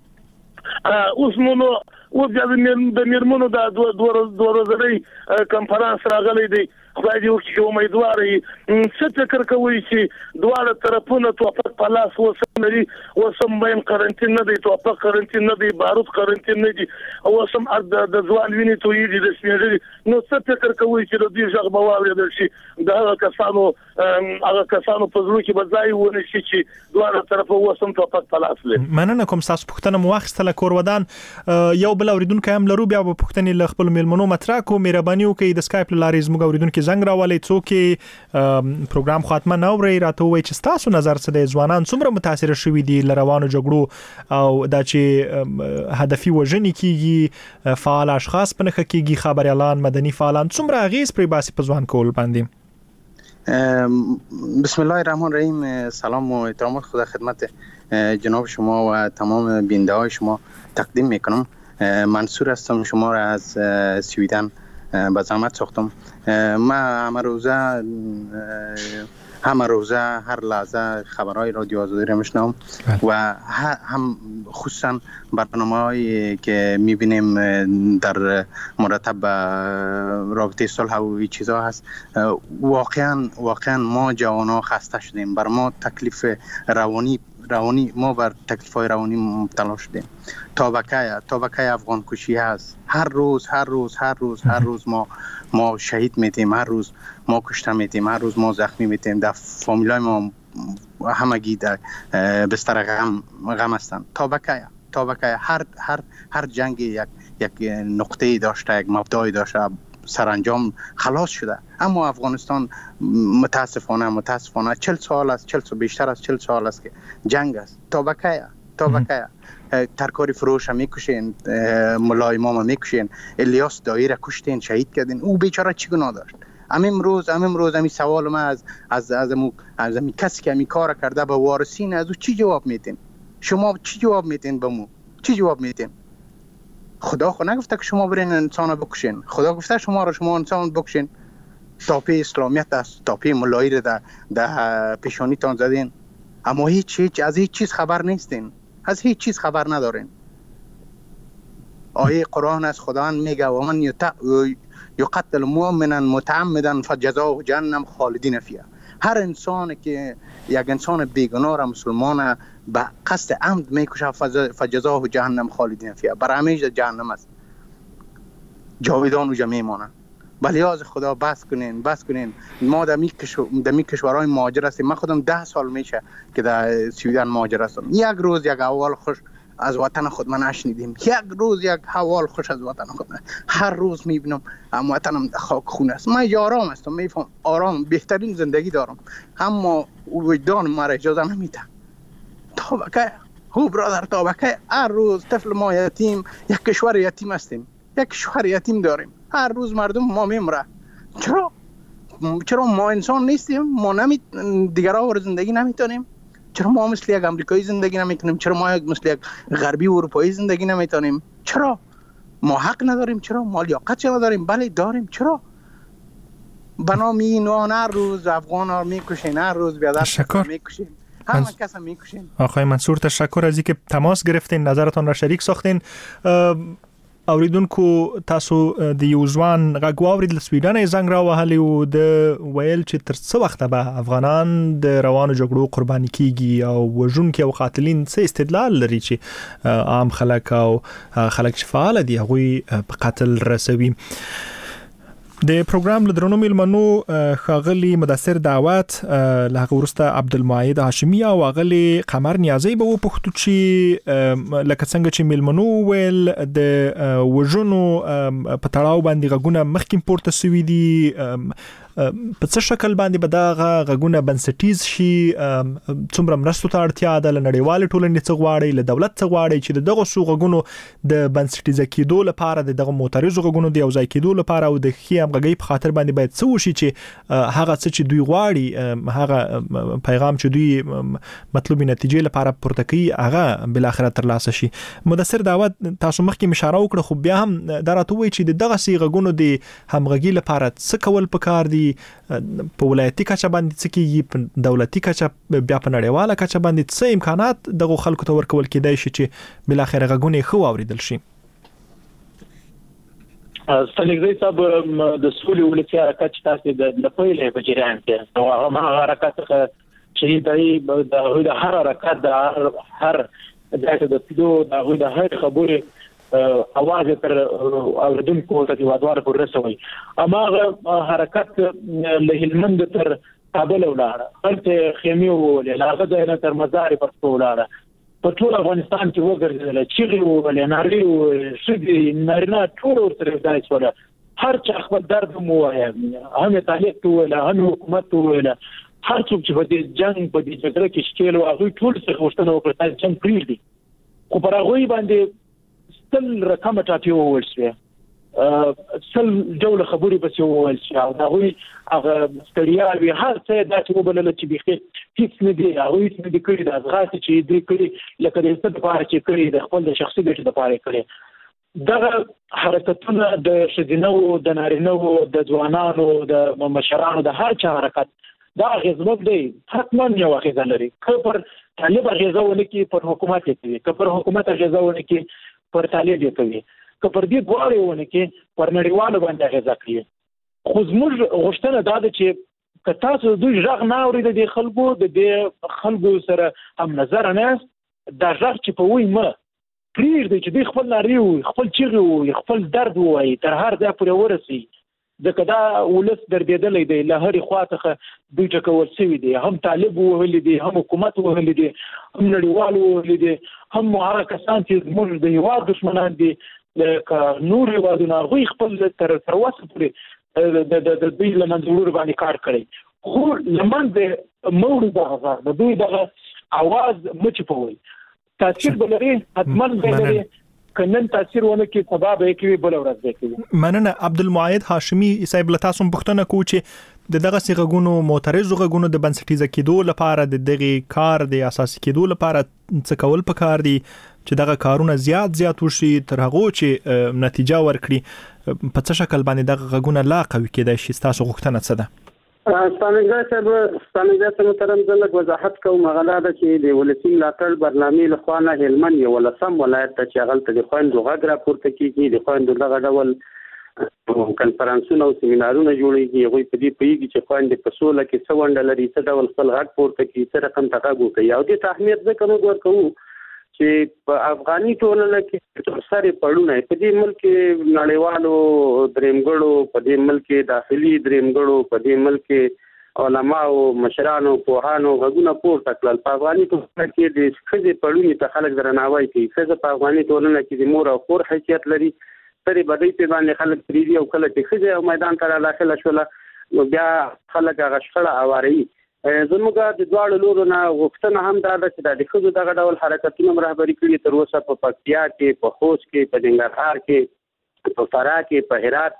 اوس مونږ د میرمنو د دوه ورځې کانفرنس راغلی دی خدای دې وکړي امیدوار څه فکر کوي چې دواړه طرفونه توپک په لاس وسمري وسم بین قرنټین نه دی توپک قرنټین نه دی بارود قرنټین نه دی وسم د ځوان ویني توي دي د سپینځري نو څه فکر کوي چې د دې ځغ بواوریدل شي دا کسانو هغه کسانو په ځلو کې بځای ونه شي چې دواړه طرفه وسم توپک په لاس لري مننه کوم تاسو پوښتنه مو واخیستله کورودان یو بل اوریدونکو هم لرو بیا په پوښتنې ل خپل ملمنو مطرح کو مهرباني وکړئ د سکایپ لارې زموږ اوریدونکو زنګ راولي څوک پروګرام خاتمه نه اوري راته وای چې تاسو نظر څه دی ځوانان څومره متاثر شوي دي لروانو جګړو او دا چې هدفي وژنې کیږي فعال اشخاص په نخ کیږي خبر اعلان مدني فعالان څومره غیز پرې باسي په ځوان کول باندې بسم الله الرحمن الرحیم سلام و احترام خدا خدمت جناب شما و تمام بیننده های شما تقدیم میکنم منصور هستم شما را از سویدن به زحمت ساختم من امروزه همه روزه هر لحظه خبرهای رادیو آزادی را میشنوم و هم خصوصا برنامه‌هایی که میبینیم در مرتب رابطه صلح و این چیزا هست. واقعا ما جوانا خسته شدیم. بر ما تکلیف روانی ما بر تکلیف‌های روانی مبتلا شدیم. تابکه افغان کشی هست. هر روز ما شهید میتیم، هر روز ما کشته میتیم، هر روز ما زخمی میتیم. در فامیلای ما همگی در بستر غم هستند. تابکه هر جنگ یک نقطه داشته، یک مبدأی داشته، سرانجام خلاص شده. اما افغانستان متاسفانه 40 سال است، 40 بیشتر از 40 سال است که جنگ است. تابکه ترکاری فروش هم میکشین، ملای امام میکشین، الیاس دایر کشتین، شهید کردین. او بیچاره چی گناه داشت؟ امروز امی سوال ما از امی کسی که امی کار کرده به وارثین از او چی جواب میتین؟ شما چی جواب میتین به مو؟ چی جواب میتین؟ خدا خود نگفته که شما برین انسان بکشین. خدا گفته شما انسان بکشین. تاپی اسلامیت است، تاپی ملایی را در پیشانیتان زدین، اما هیچ از هیچ چیز خبر نیستین، از هیچ چیز خبر ندارین. آیه قرآن از خداوند میگه و من یقتل مؤمنا متعمدا فجزاؤه جهنم خالدین فیها. هر انسان که یک انسان بیگناه را مسلمان به قصد عمد میکشه فجزاؤه جهنم خالدین فیها، بر همیشه جهنم است، جاویدان اونجا میمانه. ولی از خدا بس کنین. ما در می کشورهای مهاجر هستیم. من خودم 10 سال میشه که در سویدن مهاجر هستم. یک روز یک احوال خوش از وطن خود من نشنیدیم. یک روز یک احوال خوش از وطن خود من. هر روز میبینم وطنم خاک خون است. من آرام هستم، میفهم آرام بهترین زندگی دارم، اما وجدان ما را اجازه نمیده. تابکه برادر، تابکه. هر روز طفل ما یتیم، یک کشور یتیم هستیم، یک کشور یتیم داریم. هر روز مردم ما میمره. چرا ما انسان نیستیم؟ ما دیگرها ور زندگی نمیتونیم؟ چرا ما مثل یک امریکایی زندگی نمیتونیم؟ چرا ما مثل یک غربی و اروپایی زندگی نمیتونیم؟ چرا ما حق نداریم؟ چرا ما لیاقت نداریم؟ بله داریم. چرا بنام این هر روز افغان ها میکشین، هر روز بیادر میکشین، همه کس میکشین. آقای منصور تشکر از اینکه تماس گرفتین، نظرتان را شریک ساختین. اوریدونکو تاسو د یو ځوان غږ واورید له سویډن زنګ راوهلی و د ویل چې تر څه وخته به افغانان د روانو جګړو قرباني کیږي او وژونکي او قاتلین څه استدلال لري چې عام خلک او خلک چې فعال دي هغوی په قتل رسوي. د پروګرام له درنو میلمنو ښاغلي مدثر دعوت له هغه وروسته عبدالمعید هاشمي او ښاغلي قمر نیازی به وپوښتو چې لکه څنګه چې میلمنو ویل د وژنو په تړاو باندې غږونه مخکې پورته سوي دي، په څه شکل باندې به دغه غږونه بنسټیز شي، څومره مرستو ته اړتیا ده، له نړیوالې ټولنې څه غواړي، له دولت څه غواړي چې دغه څو غږونو د بنسټیزه کېدو لپاره، دغه معترضو غږونو د یوځای کېدو لپاره او د ښې همغږۍ په خاطر باندې باید څه وشي چې هغه څه چې دوی غواړي، هغه پیغام چې دوی مطلوبې نتیجې لپاره پورته کوي، هغه بالاخره ترلاسه شي. مدثر دعوت تاسو مخکې اشاره وکړه، خو بیا هم دا راته وایي چې دغه سي غږونو د همغږۍ لپاره څه کول پکار دي، په ولایتي کچه باندې څه کیږي، په دولتي کچه، بیا په نړیواله کچه باندې څه امکانات دغه خلکو ته ورکول کېدای شي چې بالاخره غږونه ښه واوریدل شي. ستنګزی صاحب د سولې ولسی حرکت چې تاسو د لپاره په جریان کې او هغه حرکت چې د هر حرکت د هر ځای د پیډو د هر خبرې اواز تر اوردونکو ته وادوار پر رسوي. اما حرکت له هلمند تر کابل ولاړه، هلته خیمه ولې لاغه ځای تر مزار پر ولاړه، په ټول افغانستان کې وګرځیدل، چیغې ولې نارې شګې نارینه ټول ورته ځای شول. هر چا خپل درد مو وايي، هم تعلیق ولا هم حکومت ولا هر څوک چې په دې جنگ په دې جګړه کې شکل او هغه ټول څه غوښتنه وکړه چې پریږدي، خو پر هغه باندې سل رقم ټاپی وول شي، سل ډول خبرې بس وول شي، او دا وی هغه ستړیا وی هر څه دا چې وبلل چې بيخي هیڅ نه دی، هغه هیڅ نه دی کړی، دا غاټ چې دې کړی لکه د ست لپاره چې کړی د خپل د شخصي ګټې لپاره کړی. دغه حرکتونه د شذینو، د نارینو، د ځوانانو، د مشرانو، د هر چا حرکت دا غزمت دی حتما یو اغیزه لري که پر طالب اغیزه ونه کې پر حکومت کوي که پر حکومت اغیزه ونه کې پر طالب کوي که پر دې دواړو ونه کې پر نړیوالو باندې اغیزه کوي خو زموږ غوښتنه دا ده چې که تاسو دوی غږ نه اورئ د خلکو د دې خلکو سره هم نظر نه دا غږ چې په وای ما پریږدي چې دوی خپل ناري وي خپل چیغې وي خپل درد وایي تر هر ځای پورې ورسي ځکه دا ولس دردېدلی دی له هرې خوا څخه دوی ټکول سوي دي هم طالب وهلي دي هم حکومت وهلي دي هم نړیوال وهلي دي هم هغه کسان چې زموږ د هېواد دښمنان دي لکه نور هېوادونه هغوی خپل تر وسه پورې د دوی له منځ باندې کار کړی خو لمن د موړو دغه غږ د دوی دغه اواز مه چپوئ تاثیر به لري حتما به لري که نن تاثیر ونه کې سبا به یې کوي بله ورځ به یې کوي. مننه عبدالمعید هاشمي صاحب له تاسو پوښتنه کوو چې د دغسې غږونو معترضو غږونو د بنسټیزه کېدو لپاره د دغې کار د اساسي کېدو لپاره څه کول پکار دي چې دغه کارونه زیات وشي تر هغو چې نتیجه ورکړي په څه شکل باندې دغه غږونه لا قوي کېدای شي ستاسو غوښتنه څه ده؟ ستانګا څه محترم زلک وضاحت کوم غلا ده چې د ولسی ملاتړ برنامې له خوا نه هلمند یو لسم ولایت ته چې هغلته د خویندو غږ راپورته کیږي د خویندو دغه ډول کنفرانسونه او سیمینارونه جوړیږي هغوی په دې پوهیږي چې خویندې په سوله کې څه ونډه لري څه ډول خپل غږ پورته کړي څه رقم ته غږ وکړي او دې ته اهمیت ځکه موږ ورکوو چې په افغاني ټولنه کې تر سره پړونه په دې ملک نړیوالو درېمګړو په دې ملک داخلي درېمګړو په دې ملک علماو مشرانو پوهانو غږونه پورته کړل په افغاني ټولنه کې د ښځې پړونې ته خلک درناوی کوي ښځه په افغاني ټولنه کې د مور او خور حیثیت لري سرې بدۍ په باندې خلک پرېږدي او کله چې ښځې او میدان ته داخله شوله نو بیا خلک هغه شخړه هواروي زموږ د دواړو لورو نه غوښتنه هم دا ده چې د ښځو دغه ډول حرکتونه رهبري کړي تر اوسه په پکتیا کې په خوست کې په ننګرهار کې په فراه کې په هرات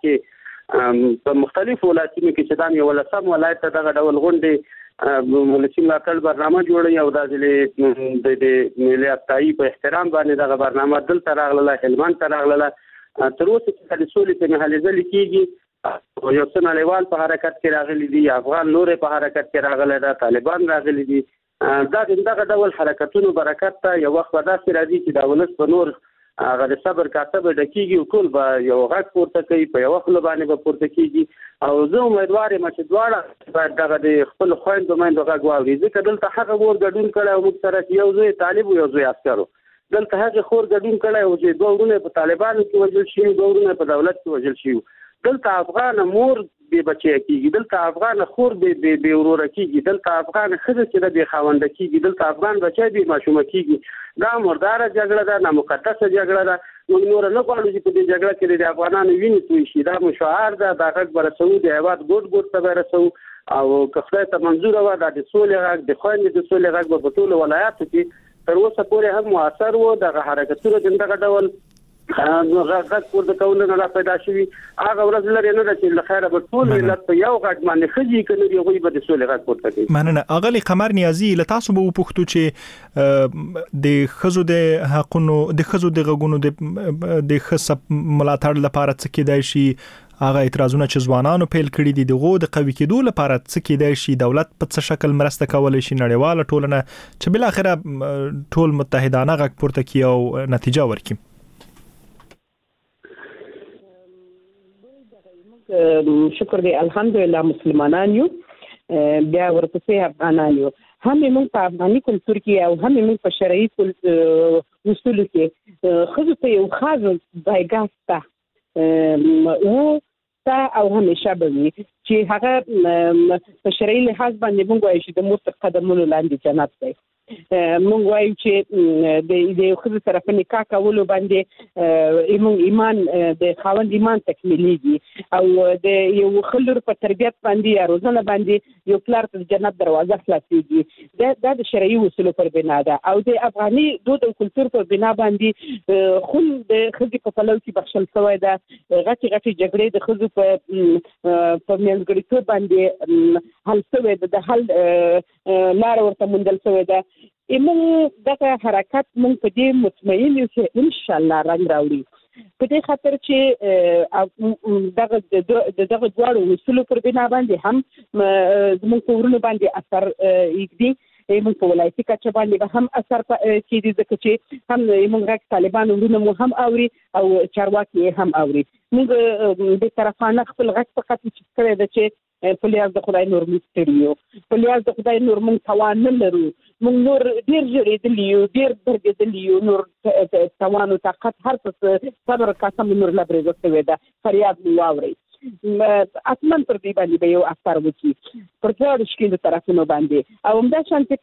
کې په مختلفو ولایتونو کې چې دا یو لسم ولایت ته دغه ډول غونډې ولسي ملاتړ برنامه جوړوي او دا ځلې د ملي افطایي په احترام باندې دغه برنامه دلته راغله هلمند ته راغله تر اوسه چې د سولې په محلزه لیکيږي یو څه نړیوال په حرکت کې راغلي دي افغان لوري په حرکت کې راغلي دا طالبان راغلي دي دا دغه ډول حرکتونو برکت ته یو وخت به داسې راځي چې دا ولس په نور هغه د صبر کاسه به ډکیږي او ټول به یو غږ پورته کوي په یو خپل باندې به پورته کیږي او زه امیدوار یم چې دواړه باید دغه د خپل خویندو میندو غږ واوري ځکه دلته هغه ور ګډون کړی او موږ سره یو ځای طالب یو ځای عسکرو دلته هغه خور ګډون کړی او چې دوه ورونه په طالبانو کې وژل شي دوه ورونه په دولت کې وژل شي دلته افغان مور به بچی کیږي دلته افغان خور به ورور کیږي دلته افغان ښځه چې د خاوند کیږي دلته افغان بچی به ماشوم کیږي دا مرداره جګړه ده نه مقدسه جګړه ده موږ نور نه غواړو چې په دې جګړه کې د افغانانو وینې توی شي دا مشاعر ده دا غږ برسو د هیواد ګوټ ته برسو او که خدای ته منظور و دا د سولې غږ د خويندې د سولې غږ په ټول ولایاتو کې تر اوسه پورې هم موثر و د حرکتونو دغه ډول غږ پورته کول نه پیدا شوی هغه ورځ لري نه چې لخيره به ټول ملت په یو غږ باندې خځي کنه دی غوي به د سولې غږ پورته کوي. مننه اغلی قمر نیازی له تاسو به وپوښتو چې د خزو د حقونو د خزو د غږونو د خصب ملاتړ لپاره څه کېدای شي هغه اعتراضونه چې ځوانانو پیل کړي دي دغه د قوي کېدو لپاره څه کېدای شي دولت په څه شکل مرسته کولای شي نړیواله ټولنه چې بل اخره ټول متحدانه غږ پورته کوي او نتیجه ورکړي. شکر دی الحمدلله مسلمانان یو بیا ورپسې افغانان یو هم موږ په افغاني کلتور کې او هم موږ په شرعي اصول کې خو ته یو خاص ځایګاه او تا او همیشه به وي چې هغه په شرعي لحاظ باندې موږ وایو چې د مور تر قدمونو لاندې جنت دی موږ وایو چې د خو سره په نکاح کولو باندې ایمان د خاوند ایمان تکمیلېږي او د یو خلور په تربيت باندې یا روزنه باندې یو پلار ته جنت دروازه خلاصېږي دا د شرعي اصول پر بنا ده او د افغاني دود او کلتور پر بنا باندې خل د خځې په پلو کې بخښل شوی ده غټي جګړې د خځو په منځګړیتوب باندې حل شوی ده د حل لار ورته موندل شوی ده موږ دغه حرکت موږ په دې مطمئن یو چې ان شاء الله رنګ راوړي په دې خاطر چې دغه دواړو اصولو پر بنا باندې هم زموږ په ورونو باندې اثر یږدي. موږ په ولایتي کچه باندې به هم اثر کېږي ځکه چې هم موږ غږ طالبان ورونه مو هم اوري او چارواکي هم اوري. موږ د طرفانه خپل غږ فقط چې کړی ده چې په لیاز د خدای نور موږ ستړي یو، په لیاز د خدای نور موږ توان نه لرو، موږ نور ډېر ژړېدلي یو، ډېر درګېدلي یو، نور توان او طاقت هر څه صبر کاسه مو نور لا برېږه شوې ده. فریاد مو واورئ. اصلا پر دې باندې به یو اثر وکړي پر ټول شکل طرفونو باندې. او همدا شانتي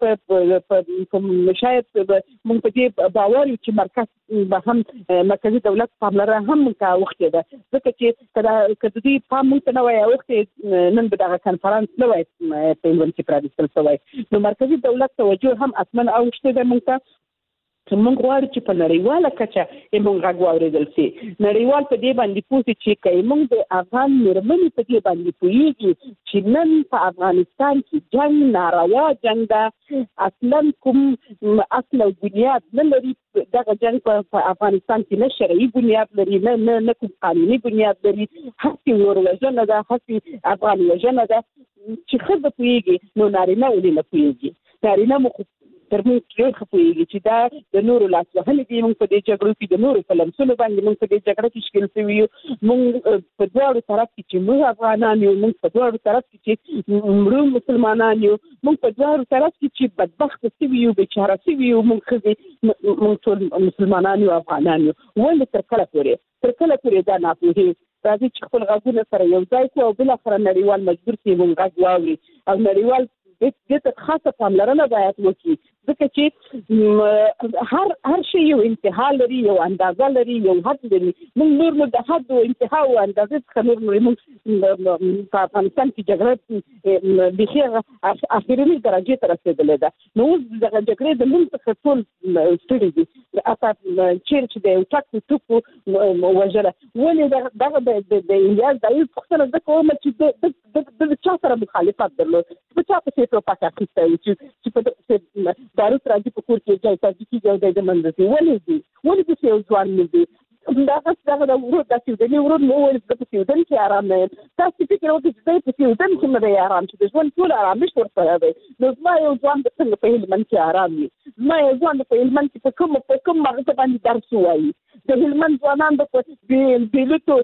په شاید موږ په دې باور یو چې مرکز به هم مرکزي دولت پاملرنه هم کا وخت ده، ځکه چې کله دې پام موږ ته نه وای وخت نن به دغه کنفرانس نه وای په ونې پرادستل شوی. نو مرکزي دولت توجه هم اصلا اوښته ده موږ ته. موږ غواړو چې په نړیواله کچه موږ غږ واورېدل شي. نړیوال په دې باندې پوه شي چې که موږ د افغان مېرمنې په دې باندې پوهېږي چې نن په افغانستان کې جنګ ناروا جنګ ده، اصلا کوم اصل او بنیاد نه لري. دغه جنګ په افغانستان کې نه شرعي بنیاد لري، نه کوم قانوني بنیاد لري، هسې ور وژنه ده، هسې افغان وژنه ده. چې ښځه پوهېږي نو نارینه ولې نه پوهېږي؟ نارینه مو تر موږ ډېر ښه پوهېږي چې دا د نورو لاس وهلې دي. موږ په دې جګړو کې د نورو په لمسونو باندې موږ په دې جګړه کې ښکېل شوي یو. موږ په دواړو طرف کې چې موږ افغانان یو، موږ په دواړو طرف کې چې مړو مسلمانان یو، موږ په دواړو طرف کې چې بدبخته شوي یو، بېچاره شوي یو، موږ ښځې موږ ټول مسلمانان یو، افغانان یو. ولې تر کله پورې دا ناپوهي؟ راځي چې خپل غږونه سره یو ځای کړو او بالاخره نړیوال مجبور شي موږ غږ واوري. او نړیوال دې ته خاصه پاملرنه باید وکړي، ځکه چې هر شی یو انتها لري، یو اندازه لري، یو حد لري. موږ نور د حد او انتها او اندازې څخه نور موږ په افغانستان کې جګړه بیخي اخرنۍ درجې ته رسېدلې ده. نو اوس دغه جګړې د موږ څخه ټول ستړي دي. چیرې چې د یو ټک ټوپ وژله، ولې دغه د الیاس دایي پوښتنه زه کوم چې د چا سره مخالفت درلود، په چا پسې ټوپک اخیستی و چې په باروت راځي په کور کې جای تازي کېږي او دی د منځه ځي. ولې داسې یو ځوان نه دی؟ دغه د ورور دا سیودني ورور مو وویل زه په سیودن کې ارام نه یم. تاسې فکر وکړئ چې دی په سیودن کې نه دی ارام، چې د ژوند ټول ارامش ورسره دی. نو زما یو ځوان به څنګه په هلمند کې ارام وي؟ زما یو ځوان په هلمند کې په کوم مغزه باندې درس ووایي؟ د هلمند ځوانان به په بیلوتو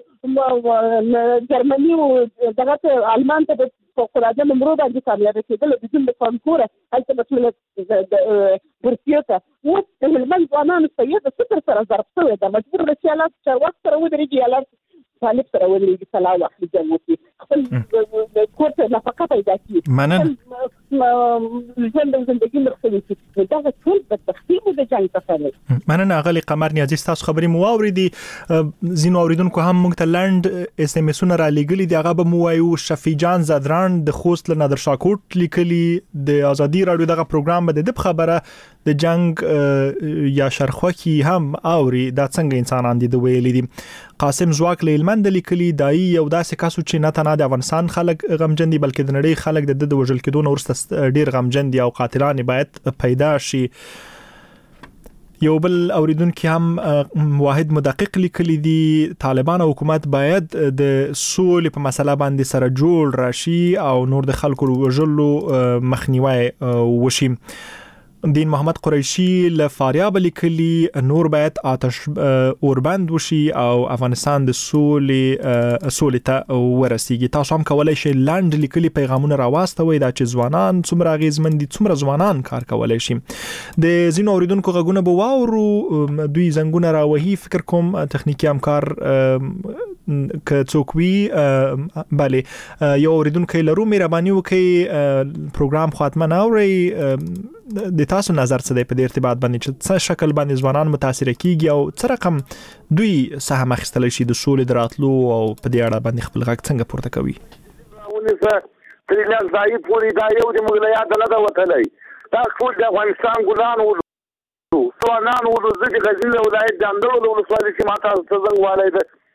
جرمني او دغه المان ته فوقالعاده نمرو باندې کامیابه کېدل د ژوند د کانکوره هلته به ټوله بورسیو ته. اوس د هلمند ځوانانو سید د صفر سره ضرب شوی ده، مجبور ده چې یالات چارواک سره ودرېږي، یالات طالب سره ودرېږي، سلا واخلي، جنګ وکړي، خپل کور ته نفقه پیدا کړي، ژوند او زندګي مرخصوي کړي. دغه ټول بدبختي مو د جنګ څخه ده. مننه اغلې قمر نیازي، تاسو خبرې مو واورېدې. ځینو اوریدونکو هم موږ ته لنډ اس ام اسونه را لېږلي دي. هغه به مو وایو شفیع جان زدران د خوست له نادر شاه کوټ لیکلي د ازادي راډیو دغه پروګرام به د خبره د جنگ یا شرخوکی هم اوري دا څنګه انسانان دي د ویلي دي. قاسم زواک له هلمند لیکلي دای یو داسې کاسو چې نه تنه د افغانستان خلک غمجن دي بلکې د نړۍ خلک د وژل کېدو نه وروسته ډیر غمجن دي او قاتلان باید پیدا شي. یو بل اوریدونکو هم واحد مدقق لیکلی دي طالبان او حکومت باید د سولې په مسله باندې سره جوړ راشي او نور د خلکو وژلو مخنیوي وشي. دین محمد قریشی له فاریاب لیکلی نور باید آتش اوربند وشي او افغانستان د سولې ته ورسیږي. تاسو هم کولای شئ لاند لیکلی پیغامونه راواستوي دا چې ځوانان څومره اغیزمن دي، څومره ځوانان کار کولای شي. د زینو اوریدونکو غږونه به واورو، دوی زنګونه راوهي. فکر کوم تخنیکی همکار که څوک وي بله یو اوریدونکو لرو مهرباني وکړئ پروګرام خاتمه نه اوري. د تاسو نظر څه دی په دې ارتباط باندې چې څه شکل باندې ځوانان متاثر کیږي او څه رقم دوی سهم اخیستلی شي د سولې دراتلو او په دې اړه باندې خپل غږ څنګه پورته کوي؟ تریلیان ځای پوری دا یو د مغلیا دلته وتلی دا ټول د افغانستان ګلان وو ځوانان وو د غزنی ولایت د اندړو ولسوالۍ کې ماته څنګه والي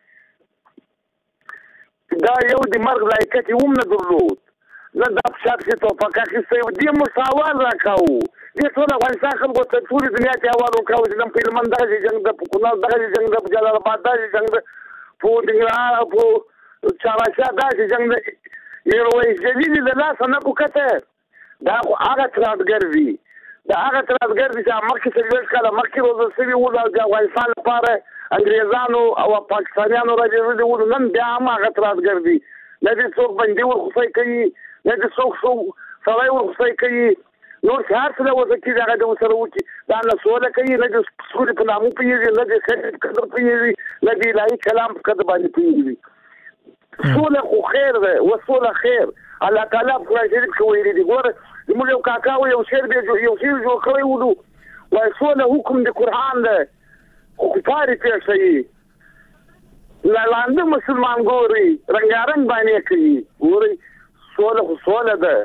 دا یو د مرګ لایقه چې هم نه درلود. نه دا شخصي توفقه اخیستی و دې مساوال راکاو دې ټول افغانستان خلکو ته ټول دنیا ته حواله وکړو چې نن په هلمند دغه جنګ د کونړ دغه جنګ د جلال آباد دغه جنګ د په ننګرهار په چاراشا دغه جنګ د میرویس جلیلي د لاسه نه وکته دا خو هغه ترافګر دی دا هغه ترافګر دي چې مخکې څلور کاله مخکې روزل شوي وو د افغانستان لپاره انګریزانو او پاکستانیانو راځي وو نن بیا هم هغه ترافګر دي نه دي څوک باندې ورخصي کوي نه دي څوک سړی ورخصي کوي نور هر څه د وځي دا د وسره وکی دا نه سوال کوي نه د سکول په نامو پیږي نه د خیر قدر پیږي نه د الهي کلام په قدر باندې پیږي سوله خو خیر ده وسوله خیر الله تعالی په قرآن شریف کې ویلي دي ګوره موږ یو کاکا یو شعر به یو شعر جوړ کړی وو وای سوله حکم د قرآن ده خو کفارې پېښ شي لاندې مسلمان ګوري رنګارنګ باندې کوي ګوري سوله خو سوله ده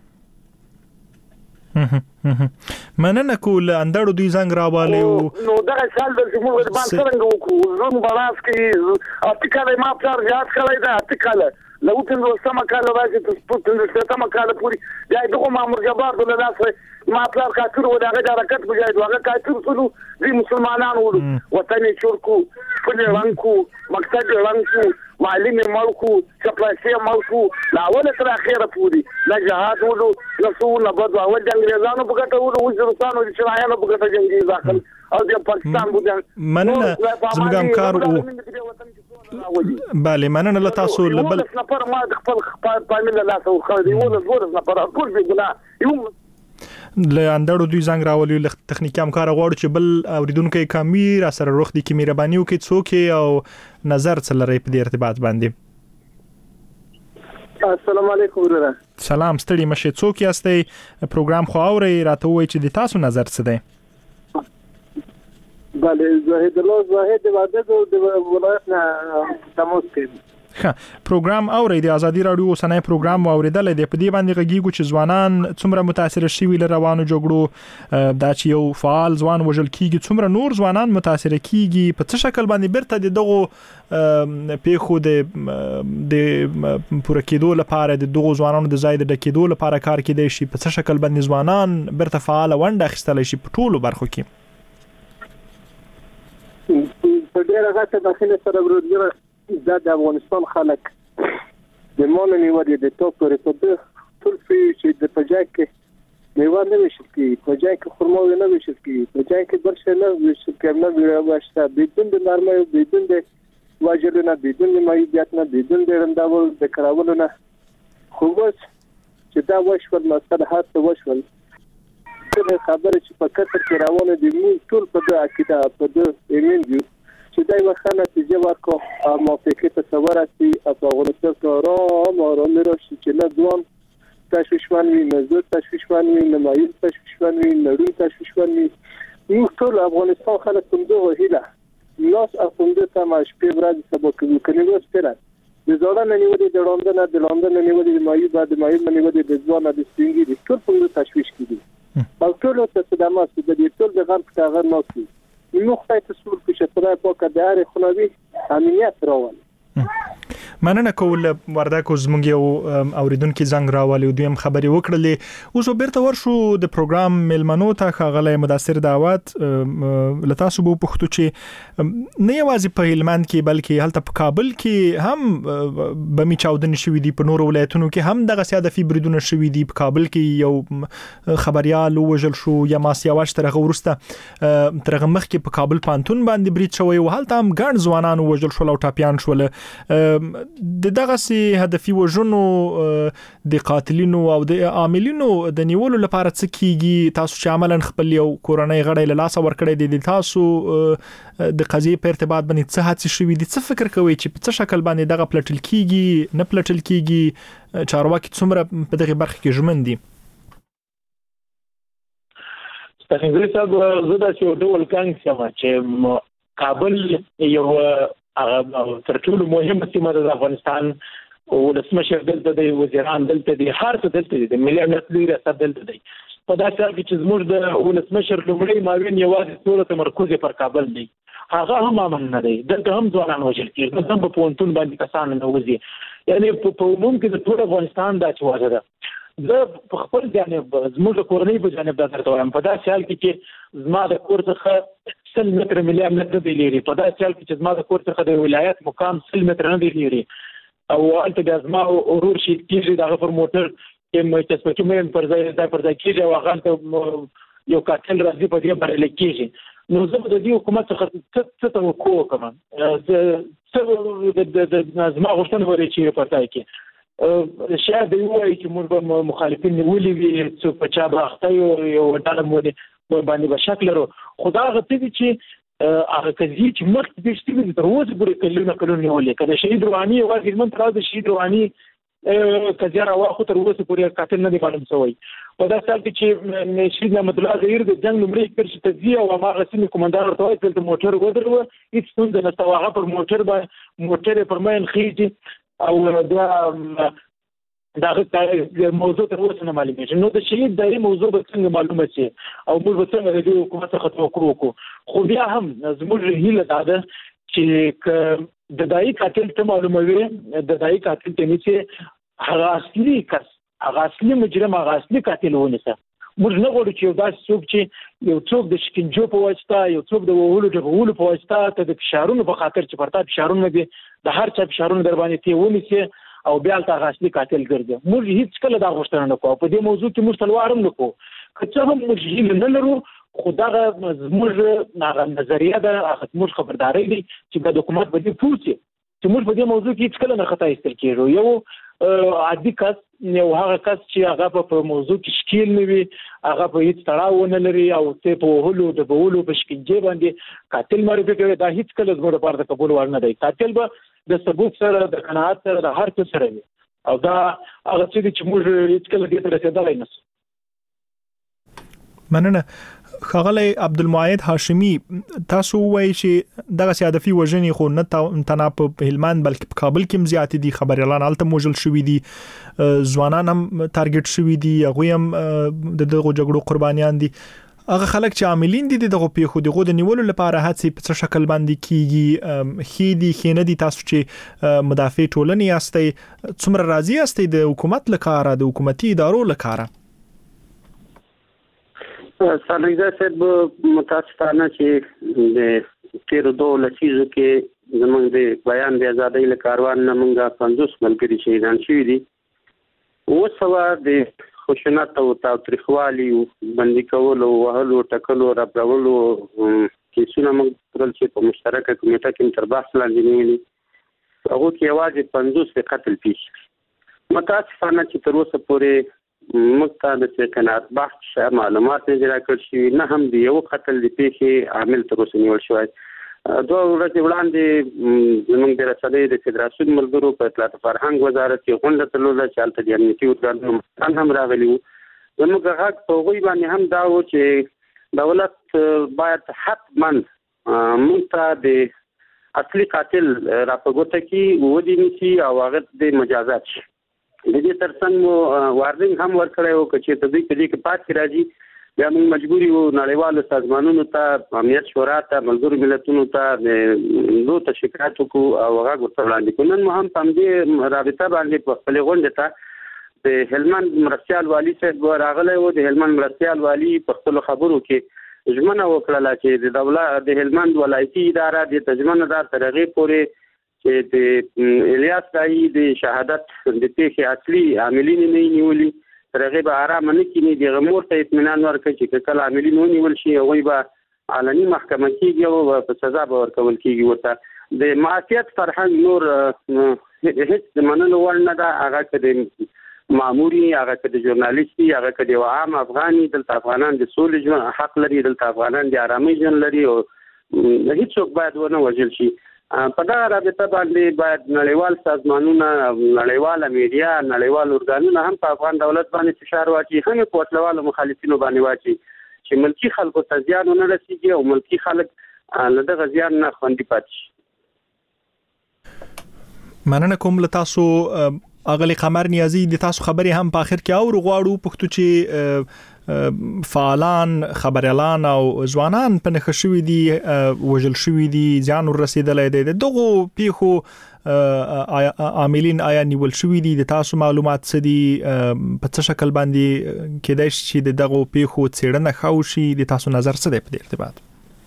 مننه کول اندړو دوی زنګ راواله نو دا شال د موږ باندې څنګه وکړو زوم براس کې اټکل ما پر یاد کړی دا اټکل لو تنو سما کاله راځي ته سپورت سما کاله پوری دا دغه مامور جبار د لاسه ما پر کاتور و دغه حرکت بجای دغه کاتور ټول دي مسلمانانو وطن چورکو خپل رنګو مقصد رنګو معلم ملکو چپلاسي ملکو لا ولا تر اخره پوری لا جهاد ولو رسول نبض او د انګريزانو په ګټه ولو وزرستانو د شرایانو په ګټه جنگي داخل او د پاکستان بوجان مننه زموږ همکار او بله مننه له تاسو لبل نفر ما د خپل فامیل له لاسه ورخړی ولې نفر ټول به ګناه یو له اندړو دوی زنګ راولي له تخنیکی همکار غواړي چې بل اوریدونکو کمیر سره روخ دي کې مهرباني وکړي څوک او نظر څلري په دې ارتباط باندې السلام علیکم ورته سلام ستړي مشه څوک یاستئ پروګرام خو اوري راته وای چې د تاسو نظر څه دی بله زاهد الله زاهد وعده د ولایت نه تماس کوي پروګرام اوري د ازادي رادیو سنای پروګرام اوریدل دی په دې باندې غږیږي چې ځوانان څومره متاثر شوي له روانو جګړو دا چې یو فعال ځوان وژل کیږي څومره نور ځوانان متاثر کیږي په څه شکل باندې برته دغه پیخو د پوره کېدو لپاره د دغه ځوانانو د ځای د ډکېدو لپاره کار کېدای شي په څه شکل باندې ځوانان برته فعال ونډه اخیستلی شي په ټولو برخو کې په ډیره غټه داخله سره ورودګره دا د افغانستان خلک د مال نیولې د توپ پر ټول چې د پجاک کې میوه نه وشل کی پجاک کې خرما نه وشل کی پجاک کې برشه نه وشل کی نه واشته بدون د نرمه بدون د واجبونه بدون د مایدات نه بدون د رنداول د کراول نه خو بس چې دا وشول مصلحت وشول خبره چې په کتر کې روانه دي موږ ټول په دې عقیده په دې ایمن یو چې دا یو ښه نتیجه ورکړو او موافقې ته تصور راسي او په افغانستان کې آرام راشي چې نه ځوان تشویشمن وي نه زوړ تشویشمن وي نه مایل تشویشمن وي نه روڼ تشویشمن وي موږ ټول افغانستان خلک کوم دغه هیله لاس افونده ته مشپې ورځ سبا کوي کني وس پیرا د زړه نه نیولې د لندن نه نیولې د مایل بعد مایل نه نیولې د ځوان د سپینګي د ټول په تشویش کړي او ټول ته صدمه د دې ټول د غرب تاغر نوسي نو خدای ته سور په شتره پاکه د هر خنوي امنیت راول مننه کول وردکو زموږ یو اوریدونکو زنګ راولي او دویم خبري وکړلې اوس بیرته ورشو د پروګرام ملمنو ته خغله مدثر دعوت لتاسو بو پختو چې نه یوازې په هلمند کې بلکې هلته په کابل کې هم بمی چاودنې شوې دي په نور ولایتونو کې هم دغه ساده فبردونه شوې دي په کابل کې یو خبريال وژل شو یا ماسیاواش ترغه ورسته ترغه مخ کې په کابل پانتون باندې برید شوی او هلته هم ګڼ ځوانان وژل شو او ټاپیان شول دغه سي هدفي وژنو د قاتلینو او د عاملینو د نیولو لپاره څه کیږي تاسو چې عملاً خپل یو کورنۍ غړی له لاس ورکړی دي تاسو د قضیې په ارتباط باندې څه هڅې شوې دي څه فکر کوئ چې په څه شکل باندې دغه پلټل کیږي نه پلټل کیږي چارواکي څومره په دغه برخه کې ژمن دي څنګه صاحب زه دا چې ډول کانګ سم چې کابل یو تر ټولو مهمه سیمه د افغانستان او د سمشر دلته د وزیران دلته د هر څه دلته د ملي امنیت لري ریاست دلته دی په دا ځای کې چې زموږ د ولسمشر لومړی معاون یوازې ټول تمرکز پر کابل دی هغه هم امن نه دی دلته هم ځوانان وژل کېږي هم په پونتون باندې کسان نه وځي یعنی په عموم کې د ټول افغانستان دا چواره ده زه په خپل جانب زموږ کورنۍ په جانب دا درته وایم په داسې حال کې چې زما د کور څخه 100 متره ملي امنیت نه دی لري، په داسې حال کې چې زما د کور څخه د ولایت مقام 100 متره نه دی لري او هلته بیا زما ورور شهید کېږي دغه پر موټر کې چسپچي مې پر ځای کېږي او هغه یو قاتل راځي په دې بریالي کېږي. نو زه به د دې حکومت څخه څه توقع وکړم، زما غوښتنه به چې په ځای کې شاید دوی وایي چې موږ به مخالفین نیولي وي، څوک په چا به اخته یو ډله مو باندې به شک لرو، خو دا هغه څه دي چې هغه قضیې چې مخکې دې شوي دي تر اوسه پورې کلونه نیولې. که د شهید روحاني یوازې هلمند ته د شهید روحاني قضیه راواخو تر اوسه پورې قاتل نه دی معلوم شوی. په داسې حال کې چې شهید نعمت الله ظهیر د جنګ لومړۍ کرښې ته ځي او هماغه سیمې قومندان ورته وایي دلته موټر ودروه، هېڅ ستونزه نشته، هغه پر موټر یې پر مین خېږي او بیا د هغه موضوع تر اوسه نه معلومېږي. نو د شهید دایرې موضوع به څنګه معلومه شي او موږ به څنګه د دې حکومت څخه توقع وکړو. خو بیا هم زموږ هیله دا ده چې د دایي قاتل ته معلوموي، د دایي قاتل ته نیسي هغه اصلي کس، هغه اصلي مجرم، هغه اصلي قاتل ونیسه. موږ نه غواړو چې یو داسې څوک چې یو څوک د شکنجو په واسطه، یو څوک د وهلو ډبولو په واسطه، ته د فشارونو په خاطر چې پرتا فشارونه دي د هر چا فشارونه در باندې تی ونیسي او بیا هغه اصلي قاتل ګرځي. موږ هیڅ کله دا غوښتنه نه کوو، په دې موضوع کې موږ تلوار هم نه کوو، که څه هم موږ هیله نه لرو، خو دغه زموږ نظریه ده، هغه زموږ خبرداری دی چې د حکومت به دې پوه شي چې موږ په دې موضوع کې هیڅ کله نه خطا ایستل کېږو. یو عادي کس، یو هغه کس چې هغه په موضوع کې شکیل نه وي، هغه په هیڅ تړاو نه لري او ته په وهلو ډبولو په شکنجې باندې قاتل معرفي کوي، دا هیڅ کله زموږ لپاره د قبول وړ نه دی. قاتل به د ثبوت سره، د قناعت سره، د هر څه سره وي او دا هغه څه دي چې موږ هیڅ کله دې ته رسېدلی نه شو. مننه. ښاغلی عبدالمعید هاشمي، تاسو وایي چې دغه هدفي وژنې خو نه تنها په هلمند بلکې په کابل کې هم زیاتې دي، خبریالان هلته وژل شوي دي، ځوانان هم ټارګټ شوي دي، هغوی هم د دغو جګړو قربانیان دي. هغه خلک چې عاملین دي دغه پیښو دغه د نیولو لپاره هڅې په څه شکل باندې کیږي؟ ښې دي ښې نه دي؟ تاسو چې مدافع ټولنې یاستئ، څومره راضي یاستئ د حکومت له کاره، د حکومتي ادارو له کاره؟ سالریزه صاحب، متاسفانه چې د تیرو 2 لسیزو کې زموږ د بیان د ازادۍ له کاروان نه موږ 50 ملګري شهیدان شوي دي. اوسه د خشونت او تاوتریخوالي، بندي کولو، وهلو، ټکلو، ربړولو کیسونه موږ کړل چې په مشترکه کمیټه کې تر بحث لاندې نیولي. هغه کې یوازې 50 د قتل پیښ. متاسفانه چې تر اوسه پورې موږ ته د سکنات بحث معلومات نه راکړل شوي، نه هم د یو قتل د پیښې عامل تر اوسه نیول شوی. 2 ورځې وړاندې زموږ د رسنیو د فدراسیون ملګرو په اطلاعات فرهنګ وزارت کې غونډه درلوده چې هلته د امنیتي ارګانونو هم راغلي وو. زموږ غږ په هغوی باندې هم دا و چې دولت باید حتما موږ ته د اصلي قاتل راپګوته کې ودی نیسي او هغه د مجازات شي. د دې ترڅنګ مو وارننګ هم ورکړی و چې ته دوی په دې کې پاتې راځي، بیا موږ مجبوري وو نړیوالو سازمانونو ته، امنیت شورا ته، ملګرو ملتونو ته دو ته شکایت وکړو او غږ ورته وړاندې کړو. نن مو هم په همدې رابطه باندې په خپلې غونډې ته د هلمند مرستیال والي صاحب راغلی و. د هلمند مرستیال والي په خپلو خبرو کې ژمنه وکړله چې د هلمند ولایتي اداره د ژمنه ده تر هغې پورې چې د الیاس دایي د شهادت د پیښې اصلي عاملین نه نیولي، تر هغې به ارامه نه کیني، دغه مور ته اطمینان ورکړي چې کله عاملین ونیول شي هغوی به علني محکمه کېږي او په سزا به ورکول کېږي. ورته د معافیت فرهنګ نور هیڅ د منلو وړ نه ده، هغه که د ماموري، هغه که د ژورنالیستي، هغه که د یو عام افغاني. دلته افغانان د سولې ژوند حق لري، دلته افغانان د ارامۍ ژوند لري او هیڅوک باید ونه وژل شي. په دغه رابطه باندې باید نړیوال سازمانونه، نړیواله میډیا، نړیوال ارګانونه هم په افغان دولت باندې فشار واچي، هم په وسلوالو مخالفینو باندې واچي چې ملکي خلکو ته زیان ونه رسېږي او ملکي خلک له دغه زیان نه خوندي پاتې شي. مننه کوم له تاسو اغلی قمر نیازی. د تاسو خبرې هم په اخر کې اورو غواړو پښتو چې فعالان خبريالان او ځوانان په نخښه شوي دي وژل شوي دي ځان ورسېدلای دی دغه پیښو عاملین آیا نیول شوي دي د تاسو معلومات څه دي په څه شکل باندې کېدای شي چې دغه پیښو څېړنه خوشي د تاسو نظر څه دی په دې ارتباط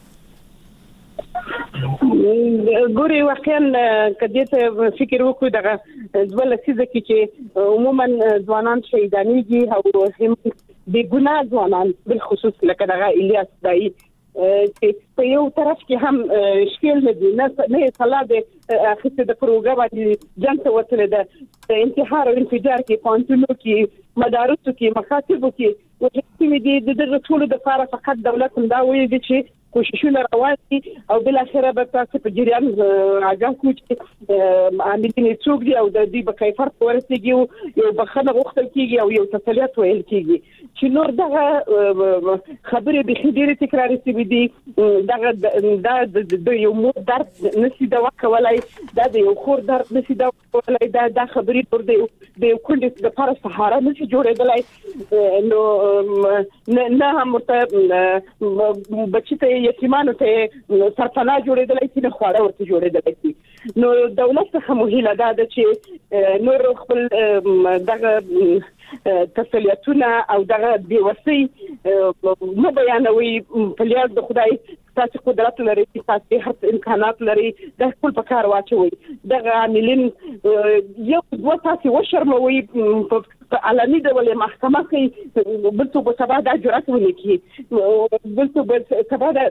ګوري واقعا کدی ته فکر وکړو دغه ځول لسیزه کې چې عموما ځوانان شهیدانېږي او هم د ګناه ځوانان بل خصوص لکه دغه الیاس دای چې په یو طرف کې هم شکل نه دي نه صلاح د اخیسته د پروګرام باندې جنګ ته وصل ده انتحار او انفجار کې پانتونو کې مدارسو کې مکاتبو کې وجه دي د ټولو د لپاره فقط دولت دا وایي چې کوششونه روان دي او بل اخره به تاسو په جریان راځي چې عاملین څوک دي او د دې په کیفر ورسېږي یو بخنه غوښتل کیږي او یو تسلیت ویل کیږي چې نور دغه خبرې به خېډيري تکرار شي دي دغه د یو مو درد نشي دوا کولای د یو خور درد نشي دوا کولای د خبرې پر د کندې د لپاره سهارا نشي جوړېدلای نو نه هم بچی ته یتیمانو ته سرپناه جوړېدلای شي نه خواړه ورته جوړېدلای شي نو دولت څخه مهمه ده چې نور خپل دغه تسلیتونه او دغه بیوسي مو بیانوي په لیاز د خدای تاسو قدرت لري تاسو هر امکانات لري د خپل په کار واچوي دغه عاملین یو دوه تاسو وشرموي په علني ډول محکمه کې بل څه په سبا د جرأت ونکړي بل څه په سبا د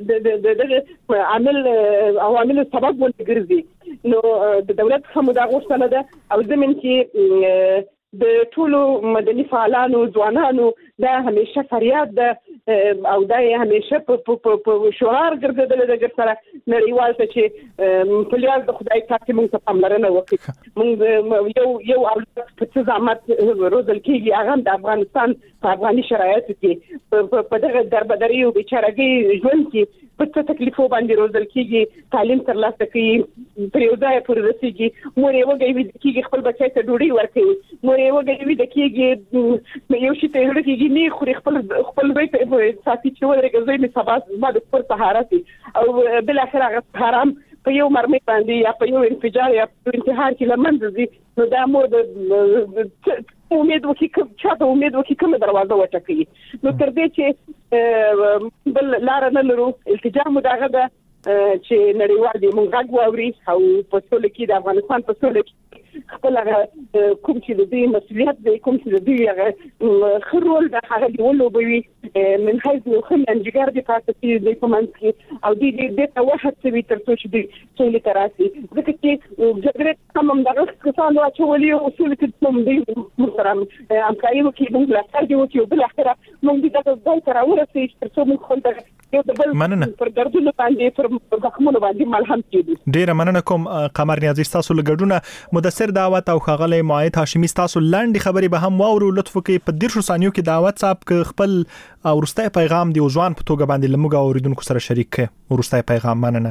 عوامل سبب ونګرځي نو د دولت هم دا غوښتنه ده او زمين کې د ټولو مدني فعالانو ځوانانو دا همیشه فریاد ده او دا همیشه په شعار ګرځیدل د ګرځره نړیوال ته چې په لیاز د خدای تاسو موږ ته پاملرنه وکړي موږ یو اولاد په ځامت روزل کېږي هغه د افغانستان په افغاني شرایطو کې په دغه دربدري او بیچارهګي ژوند کې په څه تکلیفو باندې روزل کېږي تعلیم ترلاسه کوي پر یو ځای پورې رسېږي مور یې وګوي کېږي خپل بچی ته ډوډۍ ورکوي مور یې وګوي کېږي یو شي ته ورکېږي نه خوري خپل بیت ساتي چې ورګه زوی می سبا ما د خپل سهارا سي او بل اخر هغه حرام په یو مرمۍ باندې یا په یو انفجار یا په انتحار کې لمنځي نو دا مو د امید وکي کوم دروازه وټکي نو تر دې چې بل لار نه لرو التجام دغه ده چې نړیوال دي مونږ غواړي او په ټول کې د افغانستان په ټول کې خپل کوم چې د دې مسؤلیت دی کوم چې د دې خرول د هغه دی ولوبوي من حيث یو خلن جګر دي تاسو چې د کومنت کې او دې ته واحد څه تر څو چې ټول تراسي ځکه چې جګړه کوم دغه کسانو چې ولي اصول کې کوم دی محترم امکاني وکي موږ لا څنګه وکي بل اخره موږ دغه ځای تر ورسې تر څو موږ خپل مننه پر دردونو باندې پر زخمونو باندې ملهم کېدو ډیره مننه کوم قمر نیازی تاسو لګډونه مدثر دعوت او خغله معاید هاشمی تاسو لاندې خبري به هم واورو لطف کې په 10 ثانیو کې دعوت صاحب خپل ورستای پیغام دی ځوان په توګه باندې لمغه اوریدونکو سره شریک کړي ورستای پیغام مننه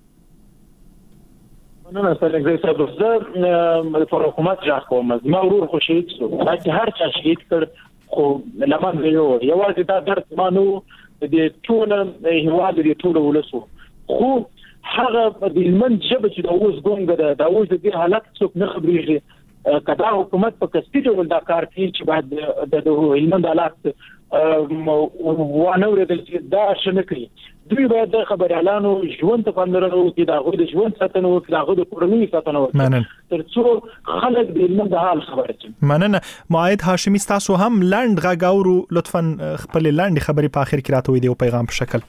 سره زه صاحب زه پر حکومت ځخ کوم ما ورور خو شهید شو هر چا شهید کړ خو لمن یو دا درد مانو د ټول هیواد د ټول ولسو خو هغه د من جبه چې د اوس ګونګ د اوس د حالت څوک نه خبرېږي کدا حکومت په کستی ډول دا کار کوي چې بعد د هلمند حالات وانه ورته دا شنه کوي دوی باید د خبريالانو ژوند ته پاملرنه وکړي دا غوډه ژوند ساتنه وکړي دا غوډه کورنۍ ساتنه وکړي ترڅو خلک د هلمند حال خبره شي مننه معاید هاشمی تاسو هم لاند غاګاورو لطفا خپل لاند خبري په اخر کې راته وي دی پیغام په شکل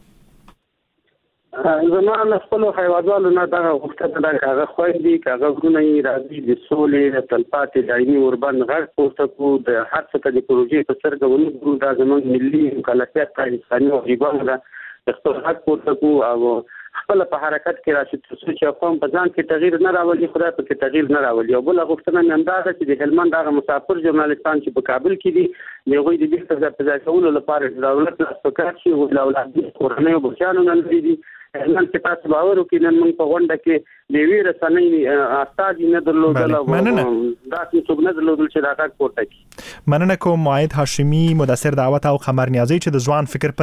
زموږ خپل حیواناتو نه دا وخت دا هغه خوندي هغه ورونه راځي د سولې د تلپاتې دایمي اوربان غږ پورته کو د هر څه د پروژې په سرګونو دا زموږ ملي مکلفیت ته انساني او ایبان ده خپل حق پورته کو او خپل په حرکت کې راشي چې قوم په ځان کې تغییر نه راولي خدای په کې تغییر نه راولي او بل غوښتنه نن دا ده چې د هلمند هغه مسافر ژورنالستان چې په کابل کې دي یوه د دې ځای کولو لپاره د دولت له سپکات شي او د اولاد کورنۍ او بچانو نن دي نن چې تاسو باور وکړئ نن موږ په غونډه کې د وی رسنۍ استاد نه درلودل او دا څه نه درلودل چې دا کار کوته کی. مننه کوم معید هاشمی، مدثر دعوت او خبر نیازی چې د ځوان فکر